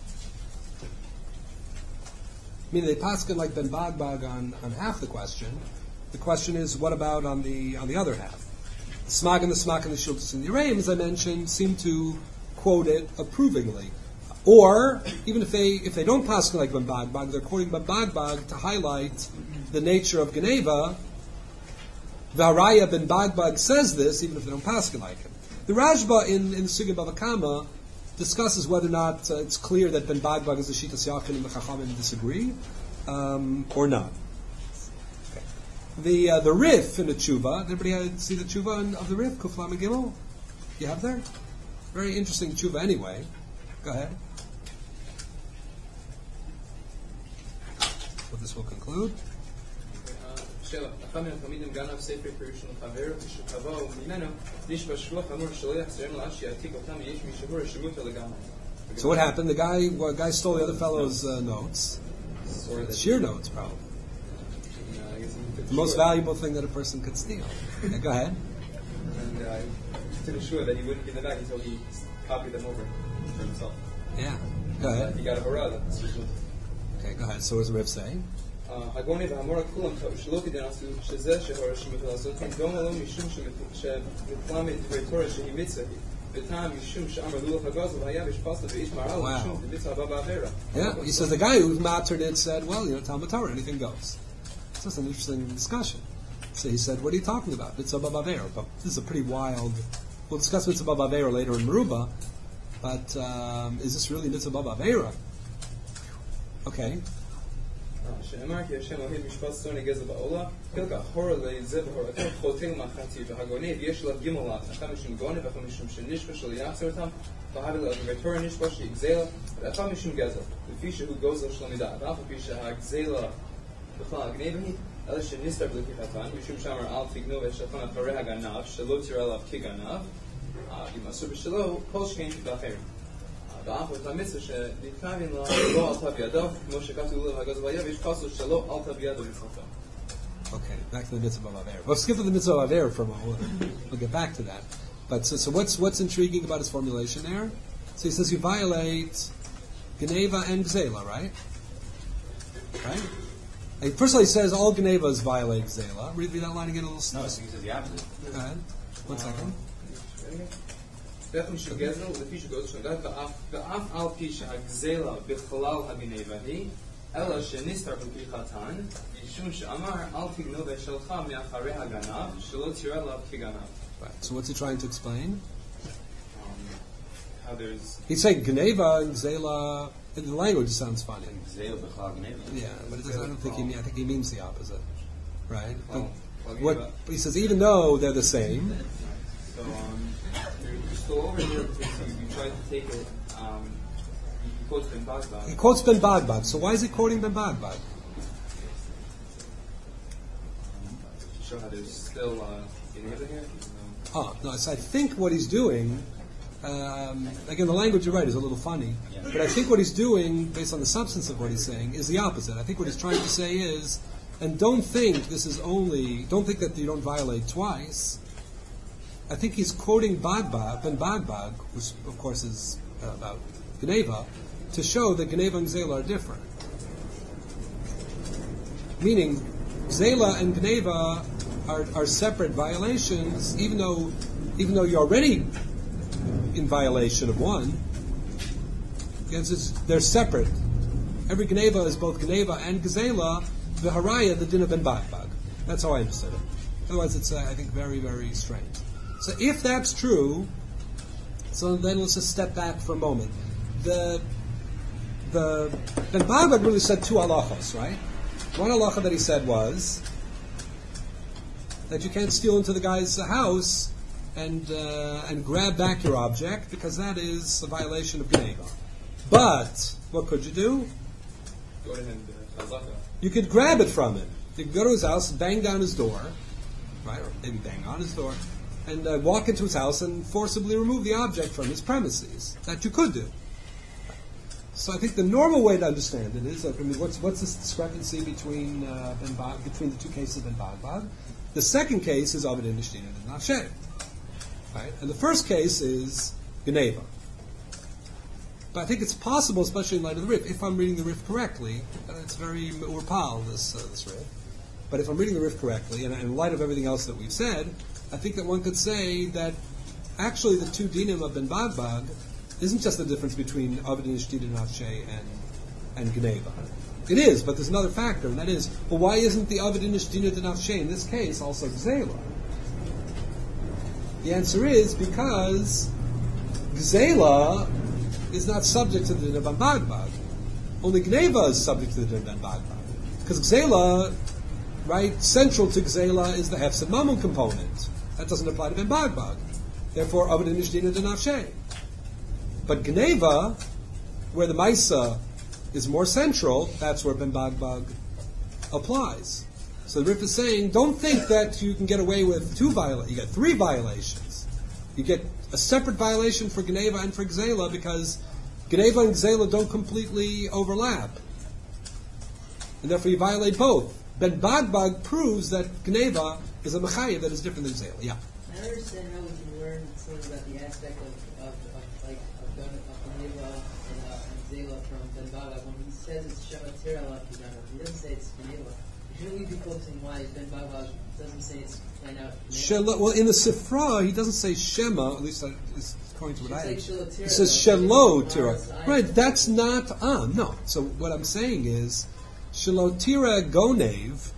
Meaning they paskin like Ben Bagbag on half the question. The question is, what about on the other half? The Smag and the Shiltus and the Yereim, as I mentioned, seem to quote it approvingly. Or, even if they don't pass like Ben Bagbag, they're quoting Ben Bagbag to highlight the nature of Geneva. Varaya Ben Bagbag says this, even if they don't pass like him. The Rashba in the Sugya Bava Kama discusses whether or not it's clear that Ben Bagbag is the Shitas Yachin and the Chachamim disagree, or not. Okay. The Rif in the Tshuva, anybody see the Tshuva of the Rif, Kuflam and Gimel? You have there? Very interesting Tshuva anyway. Go ahead. So this will conclude. So what happened? The guy stole the other fellow's notes. Sheer notes, probably. The most valuable thing that a person could steal. Yeah, go ahead. And took a sure that he wouldn't give them back until he copied them over for himself. Yeah, go ahead. He got a harada. Okay, go ahead. So what does the Rif say? הגוני והמורה כולם שלא כדי נעשו שזה שהורה שמתחיל לעשות דומה לו משום שמתלם דברי תורה שהיא מצווה וטעם משום שאמר לולך הגז והיה משפסת ואיש מראה משום דמצווה הבא בעבירה. Yeah, he says the guy who mattered it said, well, Talmud Torah, anything goes. So that's an interesting discussion. So he said, what are you talking about? Mitzvah b'avera. But this is a pretty wild. We'll discuss mitzvah b'avera later in Meruba. But is this really mitzvah b'avera? Okay. שנאמר כי השם אוהב משפט שונא גזל בעולה חלק אחורה לזה בהורתו חוטא מחצי והגונב יש לה גימל לאחר משום גונב ואחר משום שנשפה שלא יחזר אותם והבא לדבר נשפה שיגזלה ואחר משום גזל לפי שהוא גוזל של מידה ואף לפי שהגזלה בכלל הגנבה היא אלא שנסתר בלקיחתן משום שאמר אל תגנוב את שלכם אחרי הגנב שלא תראה עליו כגנב אם אסור בשלו כל שכן תתאחר ואף את המצווה שנתכוון לו לא עלתה בידו, כמו שכתוב לו והגז והיה, ויש פסוק שלא עלתה בידו בפרטו. Okay, back to the mitzvah of Avera. We'll skip to the mitzvah of Avera for a moment. We'll get back to that. But so what's intriguing about his formulation there? So he says you violate Geneva and Gzela, right? Right? And first of all, he says all Genevas violate Gzela. Read that line again a little slow. No, he says the opposite. Go ahead. 1 second. ואיך משום גזל, לפי שגוזל שנגד, ואף על פי שהגזלה בכלל הגנבה היא, אלא שנסתר בלקיחתן, משום שאמר, אל תגנוב את שלך מאחרי הגנב, שלא תראה עליו כגנב. Right. So what's he trying to explain? How there's... He's saying Geneva and Gzela, in the language sounds funny. Gzela b'chal Geneva. Yeah, but I don't think I think he means the opposite. right? Well, But he says even though they're the same, So you're still over here because you tried to take it. You quote Ben Bagbag. he quotes Ben Bagbag. So why is he quoting Ben Bagbag? To show how there's still together here. No, so I think what he's doing, again, the language you're right is a little funny, but I think what he's doing, based on the substance of what he's saying, is the opposite. I think what he's trying to say is, and don't think that you don't violate twice. I think he's quoting Ben Bagbag, which of course is about Geneva, to show that Geneva and Gzela are different. Meaning, Gzela and Geneva are separate violations, even though you're already in violation of one. They're separate. Every Geneva is both Geneva and Gzela. The Haraya, the din of Ben Bagbag. That's how I understood it. Otherwise, it's I think very, very strange. So if that's true, so then let's just step back for a moment. The Ben Bagbag really said two halachos, right? One halacha that he said was that you can't steal into the guy's house and grab back your object because that is a violation of Geneva. But what could you do? Go ahead and Chazaka. You could grab it from him. You could go to his house, bang down his door, right, or maybe bang on his door, and walk into his house and forcibly remove the object from his premises. That you could do. So I think the normal way to understand it is, what's this discrepancy between between the two cases of Ben Bagbag? The second case is Aved Nishtin and Nafshe. Right? And the first case is Geneva. But I think it's possible, especially in light of the Rif, if I'm reading the Rif correctly, it's very urpal, this Rif, but if I'm reading the Rif correctly, and in light of everything else that we've said, I think that one could say that actually the two dinim of Ben Bagbag isn't just the difference between Aved Nishtin and Nafshe and Geneva. It is, but there's another factor, and that is, well, why isn't the Aved Nishtin and Nafshe in this case also Gzela? The answer is because Gzela is not subject to the din of Ben Bagbag. Only Geneva is subject to the din of Ben Bagbag. Because Gzela, right, central to Gzela is the Hefsed Mammon component. That doesn't apply to Ben Bagbag. Therefore, Aved Nishtin and Nafshe. But Geneva, where the Maisa is more central, that's where Ben Bagbag applies. So the Rif is saying, don't think that you can get away with two violations. You get three violations. You get a separate violation for Geneva and for Gzela because Geneva and Gzela don't completely overlap. And therefore you violate both. Ben Bagbag proves that Geneva is a Mechayev that is different than Gzela. Yeah? I understand how we can learn something about the aspect of Geneva and Gzela from Ben Bagbag. When he says it's Shematira Lakidana, he doesn't say it's Geneva. Shouldn't we be focusing why Ben Bagbag doesn't say it's plain out Geneva? Well, in the Sifra, he doesn't say Shema, at least that is according to what I He says Shelo Tira. Right, that's not no. So what I'm saying is Shelo Tira Gonev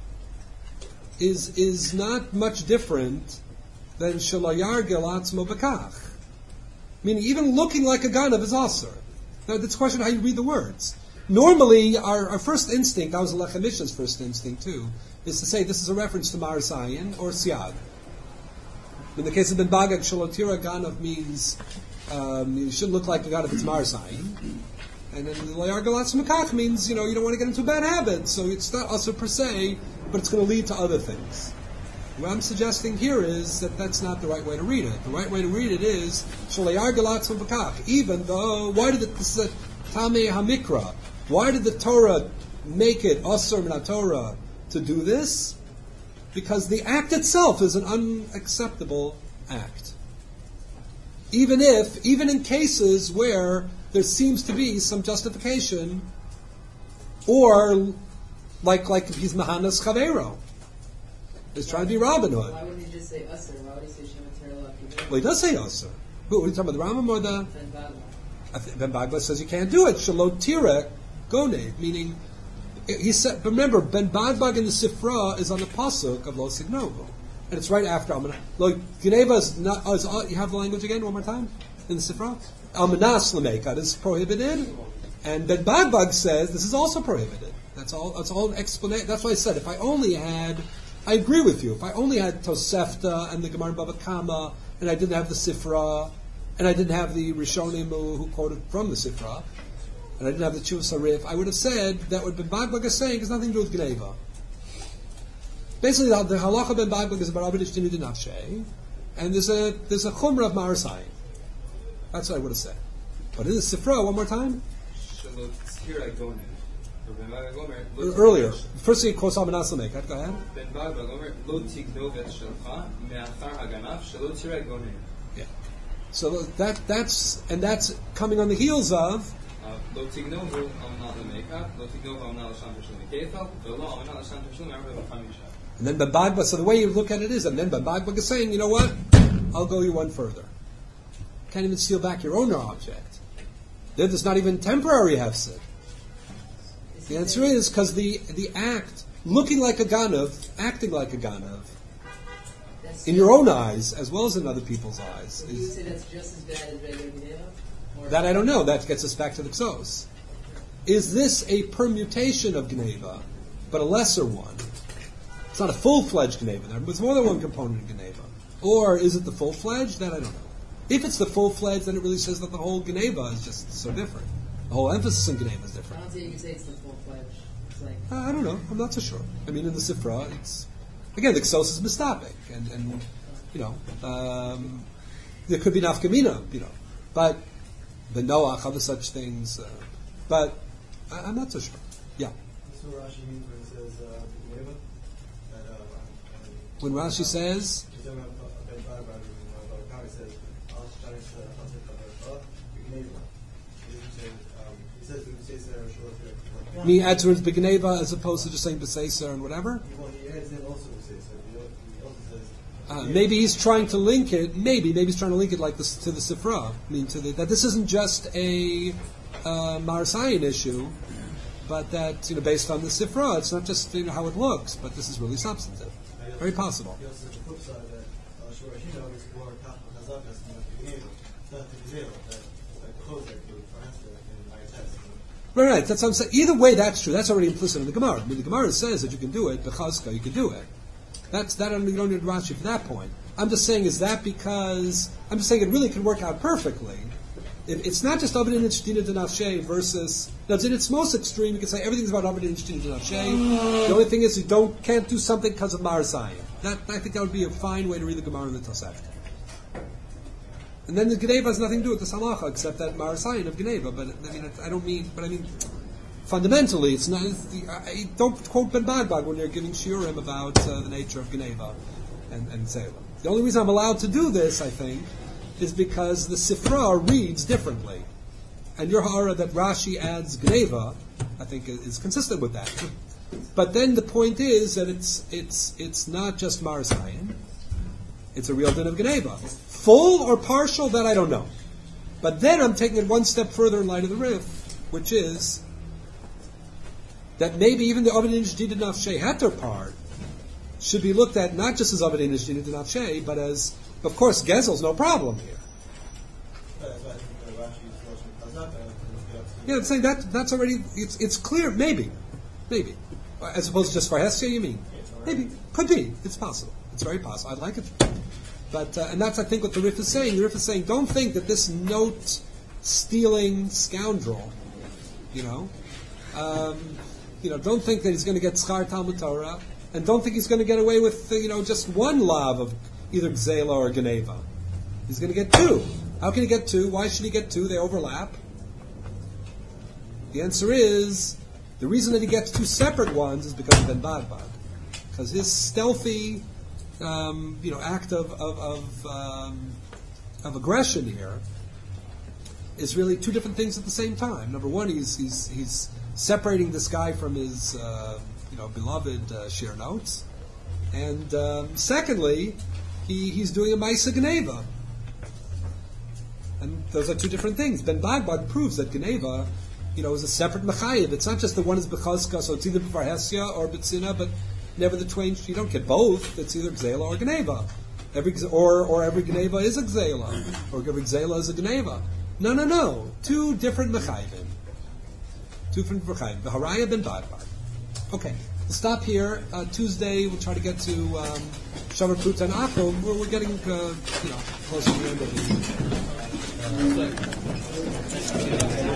is not much different than Shelo Yargel Atzmo Bekach. Meaning even looking like a Ganav is Asur. Now it's a question of how you read the words. Normally, our first instinct, that was Lechem Mishnah's first instinct too, is to say this is a reference to Mar Zayin or Siag. In the case of Ben Bagbag, Shalotira Ganav means you shouldn't look like a Ganav if it's Mar Zayin. And then Layar Galatz Mekach means, you don't want to get into a bad habit, so it's not also per se, but it's going to lead to other things. What I'm suggesting here is that that's not the right way to read it. The right way to read it is Shalayar Galatz Mekach. Even though, this is a Tamei HaMikra. Why did the Torah make it Asur min Torah to do this? Because the act itself is an unacceptable act. Even in cases where there seems to be some justification, or like if he's Mahanas Chavero, he's trying to be Robin Hood. Why wouldn't he just say Asur? Why would he say Shematira Lakidana? Well, he does say Asur. Who are you talking about, the Rambam or the... Ben Bagbag. Ben Bagbag says you can't do it. Shalotira Gonev, meaning he said. Remember, Ben Bagbag in the Sifra is on the pasuk of Lo Signovo, and it's right after Almanas. Like Geneva is not. You have the language again one more time in the Sifra. Almanas Lamekad is prohibited, and Ben Bagbag says this is also prohibited. That's all. That's all an explanation. That's why I said if I only had I agree with you. If I only had Tosefta and the Gemara Bava Kama, and I didn't have the Sifra, and I didn't have the Rishonim who quoted from the Sifra, and I didn't have the Chuvas Harif, I would have said that what Ben Bagbag is saying has nothing to do with Gneva. Basically, the halacha Ben Bagbag is about Abed Ishtinu Dinafshe, and there's a chumrah of Marasai. That's what I would have said. But in the Sifra, one more time. Earlier, first thing it quotes Almanas Lamekat. Go ahead. Yeah. So that's coming on the heels of. And then Ben Bagbag, so the way you look at it is, and then Ben Bagbag is saying, you know what? I'll go you one further. Can't even steal back your owner object. There's not even temporary hefsid. The answer is because the act, looking like a ganav, acting like a ganav, in your own eyes as well as in other people's eyes. Would you say that's just as bad as regular Gneva? That I don't know. That gets us back to the Ksos. Is this a permutation of Gneva, but a lesser one? It's not a full-fledged Gneva. There's more than one component of Gneva. Or is it the full-fledged? That I don't know. If it's the full-fledged, then it really says that the whole Gneva is just so different. The whole emphasis in Gneva is different. I don't think you can say it's the full-fledged. It's like... I don't know. I'm not so sure. I mean, in the Sifra, it's... Again, the Ksos is mistapik. And there could be nafkamina, But the Noach, other such things. But I'm not so sure. Yeah. That's what Rashi means when it says Gneva. When Rashi says... Me add towards Begneva as opposed to just saying Beseser and whatever? Maybe he's trying to link it. Maybe he's trying to link it like this to the Sifra. I mean, that this isn't just a Marasayan issue, but that based on the Sifra, it's not just how it looks, but this is really substantive. Very possible. Right. That's what I'm saying. Either way, that's true. That's already implicit in the Gemara. I mean, the Gemara says that you can do it. Bechazka, you can do it. That's that. You don't need Rashi for that point. I'm just saying, is that because I'm just saying it really can work out perfectly. It's not just Abed Shtina Denafshe versus. Now, in its most extreme, you can say everything's about Abed Shtina Denafshe. The only thing is you can't do something because of Marasayim. I think that would be a fine way to read the Gemara in the Tosefta. And then the Gneva has nothing to do with the Salacha except that Marasayan of Gneva. But I mean, fundamentally, it's not. Don't quote Ben Bagbag when you're giving shiurim about the nature of Gneva and Zela. The only reason I'm allowed to do this, I think, is because the Sifra reads differently, and your ha'ara that Rashi adds Gneva, I think, is consistent with that. But then the point is that it's not just Marasayan. It's a real din of Gneva. Full or partial, that I don't know. But then I'm taking it one step further in light of the Rif, which is that maybe even the Aved Nishdid Nafshe Heter part should be looked at not just as Aved Nishdid Nafshe, but as, of course, Gezel's no problem here. Yeah, I'm saying that's already, it's clear, maybe. As opposed to just for Hestia, you mean? Maybe. Could be. It's possible. It's very possible. I'd like it. But and that's, I think, what the Rif is saying. The Rif is saying, don't think that this note-stealing scoundrel, don't think that he's going to get Schar Talmud Torah, and don't think he's going to get away with, just one lav of either Gzela or Geneva. He's going to get two. How can he get two? Why should he get two? They overlap. The answer is, the reason that he gets two separate ones is because of Ben Bagbag. Because his stealthy... act of aggression here is really two different things at the same time. Number one, he's separating this guy from his beloved share notes, and secondly, he's doing a Maisa Geneva, and those are two different things. Ben Bagbag proves that Geneva, is a separate mechayev. It's not just the one is bechazka, so it's either b'varhesia or b'tzina, but never the twain. You don't get both. It's either Gzela or Geneva. Every Geneva is a Gzela, or every Gzela is a Geneva. No. Two different mechayvim. Two different mechayvim. The Haraya ben Bagbag. Okay. We'll stop here. Tuesday, we'll try to get to Shavar Pruta and Achum. We're getting close to the end of the